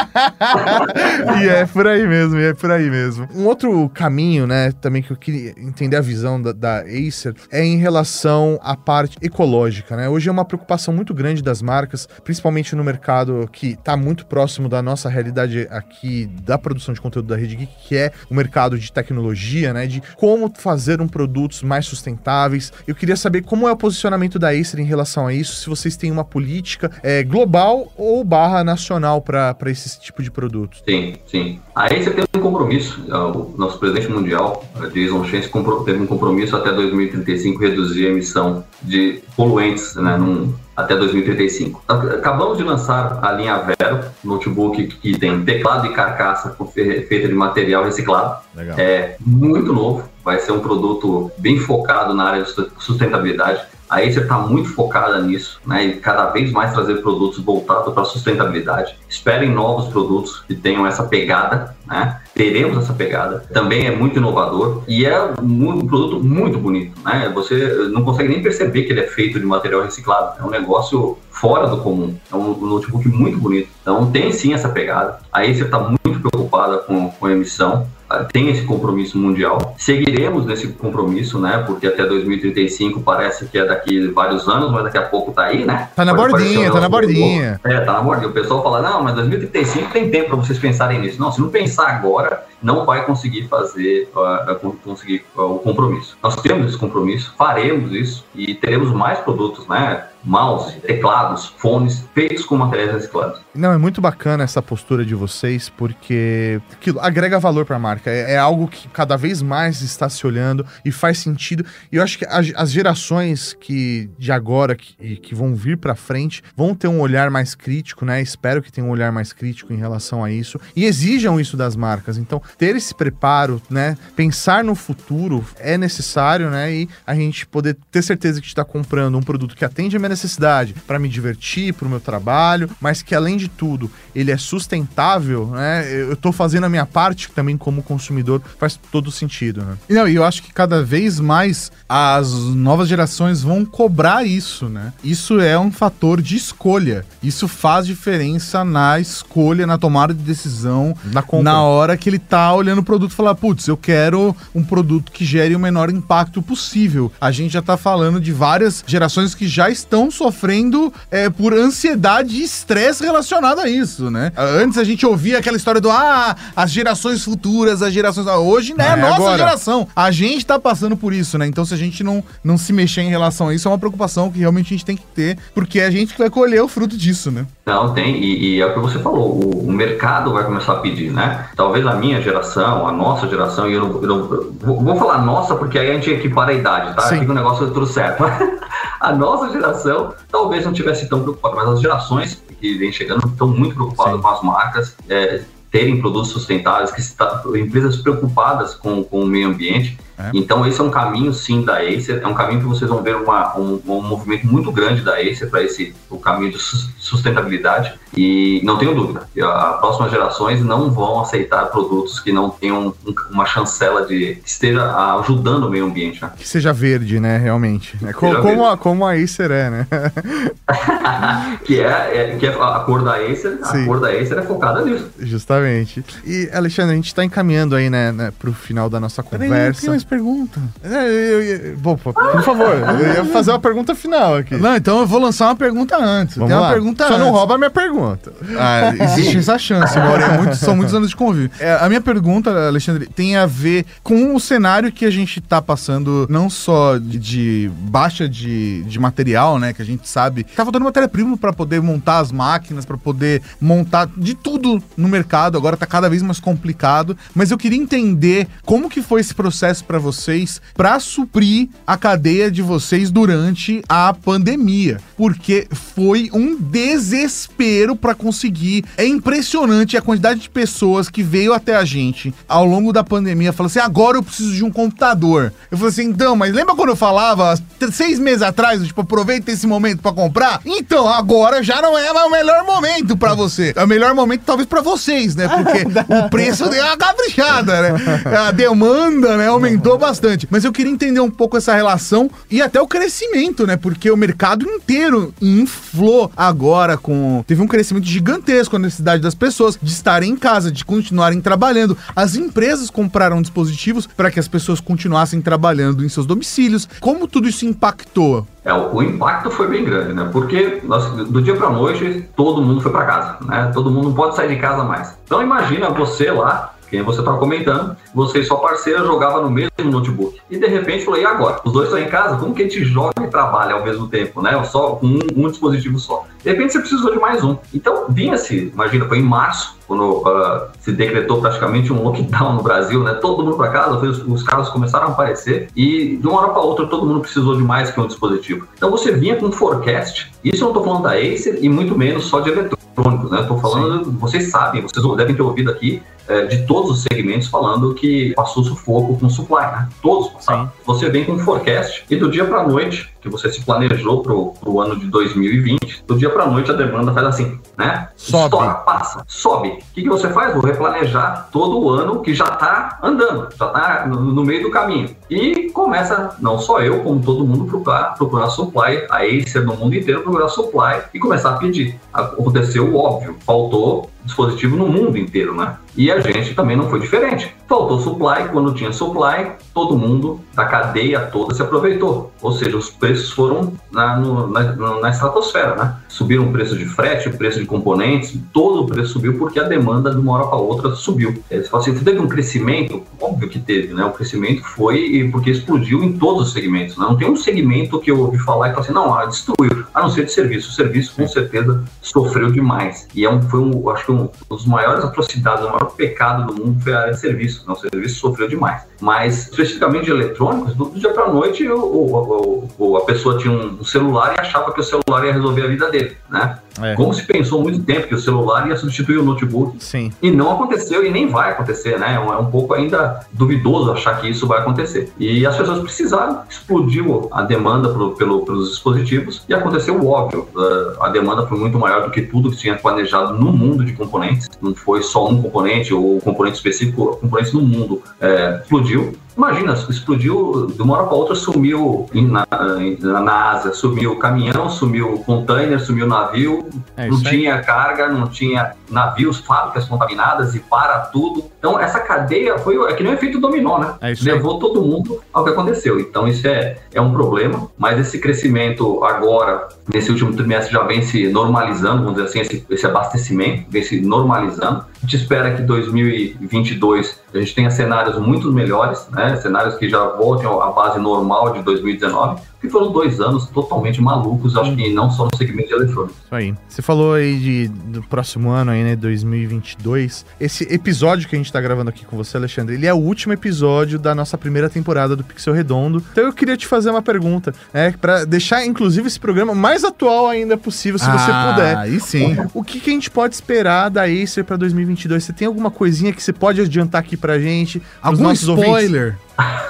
E é por aí mesmo, Um outro caminho, né, também que eu queria entender a visão da Acer é em relação à parte ecológica, né? Hoje é uma preocupação muito grande das marcas, principalmente no mercado que está muito próximo da nossa realidade aqui da produção de conteúdo da Rede Geek, que é o mercado de tecnologia, né? De como fazer produtos mais sustentáveis. Eu queria saber como é o posicionamento da Acer em relação a isso, se vocês têm uma política global ou nacional para esse tipo de produto. Sim. A Acer tem um compromisso, o nosso presidente mundial, Jason Chen, teve um compromisso até 2035 reduzir a emissão de poluentes, né, até 2035. Acabamos de lançar a linha Vero, notebook que tem teclado e carcaça feita de material reciclado. Legal. É muito novo, vai ser um produto bem focado na área de sustentabilidade. A Acer está muito focada nisso, né, e cada vez mais trazer produtos voltados para a sustentabilidade. Esperem novos produtos que tenham essa pegada, né? Teremos essa pegada. Também é muito inovador e é um produto muito bonito, né? Você não consegue nem perceber que ele é feito de material reciclado. É um negócio fora do comum. É um notebook muito bonito. Então tem sim essa pegada. A Acer está muito preocupada com a emissão. Tem esse compromisso mundial. Seguiremos nesse compromisso, né? Porque até 2035 parece que é daqui vários anos, mas daqui a pouco tá aí, né? Tá na bordinha. Tá na bordinha. O pessoal fala, não, mas 2035 tem tempo para vocês pensarem nisso. Não, se não pensar agora, não vai conseguir fazer o compromisso. Nós temos esse compromisso, faremos isso e teremos mais produtos, né? Mouse, teclados, fones feitos com materiais reciclados. Não, é muito bacana essa postura de vocês, porque aquilo agrega valor para a marca. É algo que cada vez mais está se olhando e faz sentido. E eu acho que as gerações de agora que vão vir para frente vão ter um olhar mais crítico, né? Espero que tenham um olhar mais crítico em relação a isso e exijam isso das marcas. Então, ter esse preparo, né? Pensar no futuro é necessário, né? E a gente poder ter certeza que está comprando um produto que atende a minha necessidade para me divertir, para o meu trabalho, mas que além de tudo ele é sustentável, né? Eu tô fazendo a minha parte também como consumidor, faz todo sentido, né? Não, e eu acho que cada vez mais as novas gerações vão cobrar isso, né? Isso é um fator de escolha. Isso faz diferença na escolha, na tomada de decisão, na compra. Na hora que ele tá olhando o produto e falar, putz, eu quero um produto que gere o menor impacto possível. A gente já tá falando de várias gerações que já estão sofrendo por ansiedade e estresse relacionado a isso, né? Antes a gente ouvia aquela história do as gerações futuras, as gerações... Hoje, né, a nossa geração. A gente tá passando por isso, né? Então se a gente não se mexer em relação a isso, é uma preocupação que realmente a gente tem que ter, porque é a gente que vai colher o fruto disso, né? Não, tem, e é o que você falou, o mercado vai começar a pedir, né? Talvez a minha geração, a nossa geração, e eu não vou falar nossa, porque aí a gente equipara a idade, tá? Aqui o negócio é tudo certo. A nossa geração talvez não tivesse tão preocupada, mas as gerações que vêm chegando estão muito preocupadas com as marcas, terem produtos sustentáveis, empresas preocupadas com o meio ambiente. Então esse é um caminho sim da Acer, é um caminho que vocês vão ver um movimento muito grande da Acer para o caminho de sustentabilidade, e não tenho dúvida, as próximas gerações não vão aceitar produtos que não tenham uma chancela que esteja ajudando o meio ambiente, né? Que seja verde, né, realmente, como a Acer é, né? que é a cor da Acer, sim. A cor da Acer é focada nisso. Justamente. E Alexandre, a gente está encaminhando aí, né, pro final da nossa conversa. pergunta. Por favor, eu ia fazer uma pergunta final aqui. Não, então eu vou lançar uma pergunta antes. Vamos Tem uma lá. pergunta Só antes. não rouba a minha pergunta. Existe essa chance, Mauro. São muitos anos de convívio. A minha pergunta, Alexandre, tem a ver com o cenário que a gente tá passando, não só de baixa de material, né? Que a gente sabe. Tá faltando matéria-prima pra poder montar as máquinas, pra poder montar de tudo no mercado. Agora tá cada vez mais complicado. Mas eu queria entender como que foi esse processo pra vocês pra suprir a cadeia de vocês durante a pandemia. Porque foi um desespero pra conseguir. É impressionante a quantidade de pessoas que veio até a gente ao longo da pandemia, falando assim, agora eu preciso de um computador. Eu falei assim, então, mas lembra quando eu falava 6 meses atrás, tipo, aproveita esse momento pra comprar? Então, agora já não é mais o melhor momento pra você. É o melhor momento talvez pra vocês, né? Porque o preço deu uma caprichada, né? A demanda, né, aumentou bastante. Mas eu queria entender um pouco essa relação e até o crescimento, né? Porque o mercado inteiro inflou agora com... Teve um crescimento gigantesco, a necessidade das pessoas de estarem em casa, de continuarem trabalhando. As empresas compraram dispositivos para que as pessoas continuassem trabalhando em seus domicílios. Como tudo isso impactou? O impacto foi bem grande, né? Porque do dia para noite, todo mundo foi para casa, né? Todo mundo não pode sair de casa mais. Então imagina você lá, quem você estava comentando, você e sua parceira jogava no mesmo notebook. E de repente falou, e agora? Os dois estão em casa, como que a gente joga e trabalha ao mesmo tempo, né? Só com um dispositivo só. De repente você precisou de mais um. Então vinha-se, imagina, foi em março, quando se decretou praticamente um lockdown no Brasil, né? Todo mundo para casa, os casos começaram a aparecer e de uma hora para outra todo mundo precisou de mais que um dispositivo. Então você vinha com um forecast, isso eu não estou falando da Acer e muito menos só de eletrônicos, né? Estou falando, sim, vocês sabem, vocês devem ter ouvido aqui de todos os segmentos falando que passou sufoco com supply, né? Todos passaram. Sim. Você vem com um forecast e do dia para a noite, que você se planejou pro ano de 2020, do dia para a noite a demanda faz assim, né? Sobe. Estoura, passa, sobe. O que você faz? Vou replanejar todo o ano que já está andando, já está no meio do caminho. E começa, não só eu, como todo mundo, procurar supply, a Acer no mundo inteiro procurar supply e começar a pedir. Aconteceu o óbvio, faltou dispositivo no mundo inteiro, né? E a gente também não foi diferente. Faltou supply, quando tinha supply, todo mundo da cadeia toda se aproveitou. Ou seja, os preços foram na estratosfera, né? Subiram o preço de frete, o preço de componentes, todo o preço subiu porque a demanda de uma hora para outra subiu. Você fala assim, teve um crescimento? Óbvio que teve, né? O crescimento foi porque explodiu em todos os segmentos, né? Não tem um segmento que eu ouvi falar e fala assim, não, destruiu, a não ser de serviço. O serviço, com certeza, sofreu demais. E acho que um dos maiores atrocidades, o maior pecado do mundo foi a área de serviço. Não, o serviço sofreu demais. Mas, especificamente de eletrônicos, do dia para a noite, a pessoa tinha um celular e achava que o celular ia resolver a vida dele, né? Como se pensou há muito tempo que o celular ia substituir o notebook. Sim. E não aconteceu e nem vai acontecer, né? É um pouco ainda duvidoso achar que isso vai acontecer. E as pessoas precisaram, explodiu a demanda pelos dispositivos e aconteceu o óbvio. A demanda foi muito maior do que tudo que tinha planejado no mundo de componentes. Não foi só um componente ou componente específico, componentes no mundo explodiu. Imagina, explodiu de uma hora para outra, sumiu na Ásia, sumiu o caminhão, sumiu o container, sumiu o navio, não tinha carga, não tinha navios, fábricas contaminadas e para tudo. Então essa cadeia é que nem um efeito dominó, né? Levou todo mundo ao que aconteceu. Então isso é um problema, mas esse crescimento agora, nesse último trimestre, já vem se normalizando, vamos dizer assim, esse abastecimento vem se normalizando. A gente espera que 2022 a gente tenha cenários muito melhores, né? Cenários que já voltem à base normal de 2019, que foram 2 anos totalmente malucos, acho que não só no segmento de eletrônicos. Isso aí. Você falou aí do próximo ano aí, né, 2022. Esse episódio que a gente tá gravando aqui com você, Alexandre, ele é o último episódio da nossa primeira temporada do Pixel Redondo. Então eu queria te fazer uma pergunta, né, pra deixar, inclusive, esse programa mais atual ainda possível, se você puder. Aí sim. O que a gente pode esperar da Acer pra 2022? Você tem alguma coisinha que você pode adiantar aqui pra gente? Algum spoiler?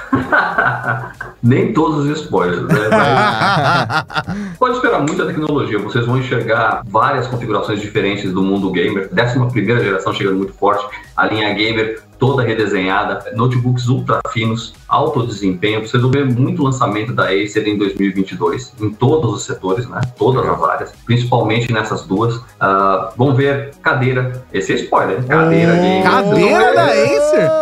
Nem todos os spoilers, né? Mas pode esperar muita tecnologia. Vocês vão enxergar várias configurações diferentes do mundo gamer. 11ª geração chegando muito forte. A linha gamer toda redesenhada, notebooks ultra finos, alto desempenho. Vocês vão ver muito lançamento da Acer em 2022, em todos os setores, né? Todas as áreas, principalmente nessas duas. Vão ver cadeira, esse é spoiler, cadeira gamer. Cadeira da Acer?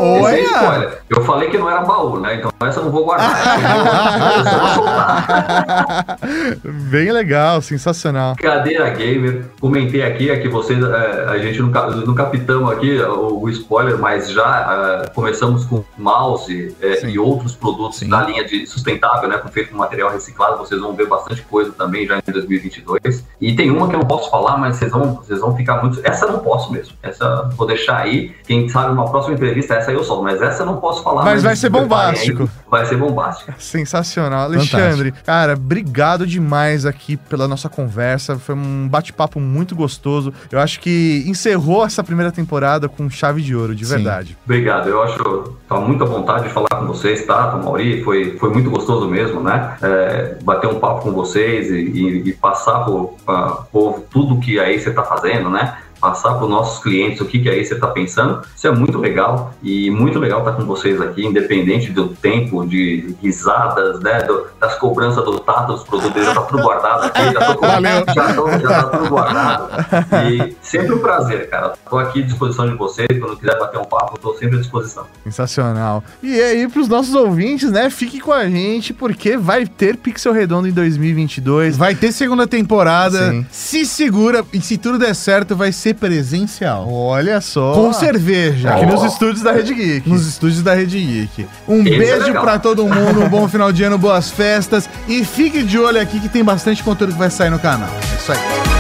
Esse é spoiler. Eu falei que não era baú, né? Então essa eu não vou guardar. Essa eu vou soltar. Bem legal, sensacional. Cadeira gamer, comentei aqui que vocês, a gente não captamos aqui o spoiler, mas já começamos com mouse e outros produtos da linha de sustentável, né, feito com material reciclado. Vocês vão ver bastante coisa também já em 2022. E tem uma que eu não posso falar, mas vocês vão ficar muito... Essa eu não posso mesmo. Essa vou deixar aí. Quem sabe numa próxima entrevista, essa aí eu solto, mas essa eu não posso falar. Mas vai ser bombástico. Vai ser bombástico. Sensacional. Alexandre, cara, obrigado demais aqui pela nossa conversa. Foi um bate-papo muito gostoso. Eu acho que encerrou essa primeira temporada com chave de ouro, de verdade. Obrigado. Eu acho tá muito à vontade de falar com vocês, tá, Mauri? Foi muito gostoso mesmo, né? Bater um papo com vocês e passar por tudo que a Acer tá fazendo, né? Passar para os nossos clientes o que a Acer está pensando. Isso é muito legal, e muito legal estar com vocês aqui, independente do tempo de risadas, né, das cobranças do Tato, dos produtos, já está tudo guardado aqui, já está tudo guardado. E sempre um prazer, cara. Estou aqui à disposição de vocês, quando quiser bater um papo, estou sempre à disposição. Sensacional. E aí, para os nossos ouvintes, né, fique com a gente, porque vai ter Pixel Redondo em 2022. Vai ter segunda temporada. Sim. Se segura, e se tudo der certo, vai ser presencial. Olha só. Com cerveja. Aqui nos estúdios da Rede Geek. Nos estúdios da Rede Geek. Um beijo pra todo mundo, um bom final de ano, boas festas. E fique de olho aqui que tem bastante conteúdo que vai sair no canal. É isso aí.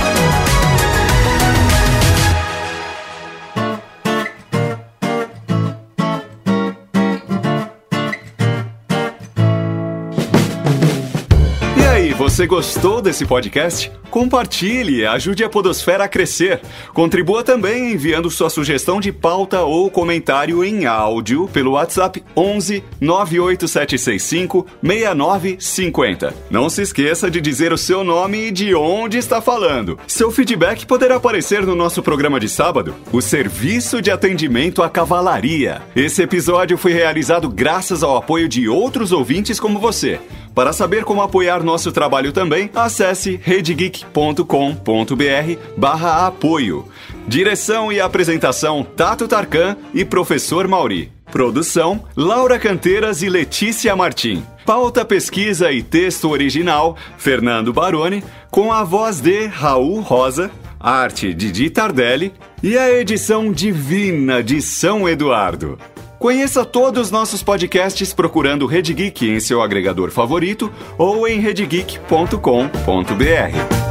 Você gostou desse podcast? Compartilhe e ajude a Podosfera a crescer. Contribua também enviando sua sugestão de pauta ou comentário em áudio pelo WhatsApp 11 98765 6950. Não se esqueça de dizer o seu nome e de onde está falando. Seu feedback poderá aparecer no nosso programa de sábado, o Serviço de Atendimento à Cavalaria. Esse episódio foi realizado graças ao apoio de outros ouvintes como você. Para saber como apoiar nosso trabalho também, acesse redegeek.com.br/apoio. Direção e apresentação Tato Tarkan e Professor Mauri. Produção Laura Canteiras e Letícia Martim. Pauta, pesquisa e texto original Fernando Baroni, com a voz de Raul Rosa, arte de Didi Tardelli e a edição divina de São Eduardo. Conheça todos os nossos podcasts procurando Rede Geek em seu agregador favorito ou em redegeek.com.br.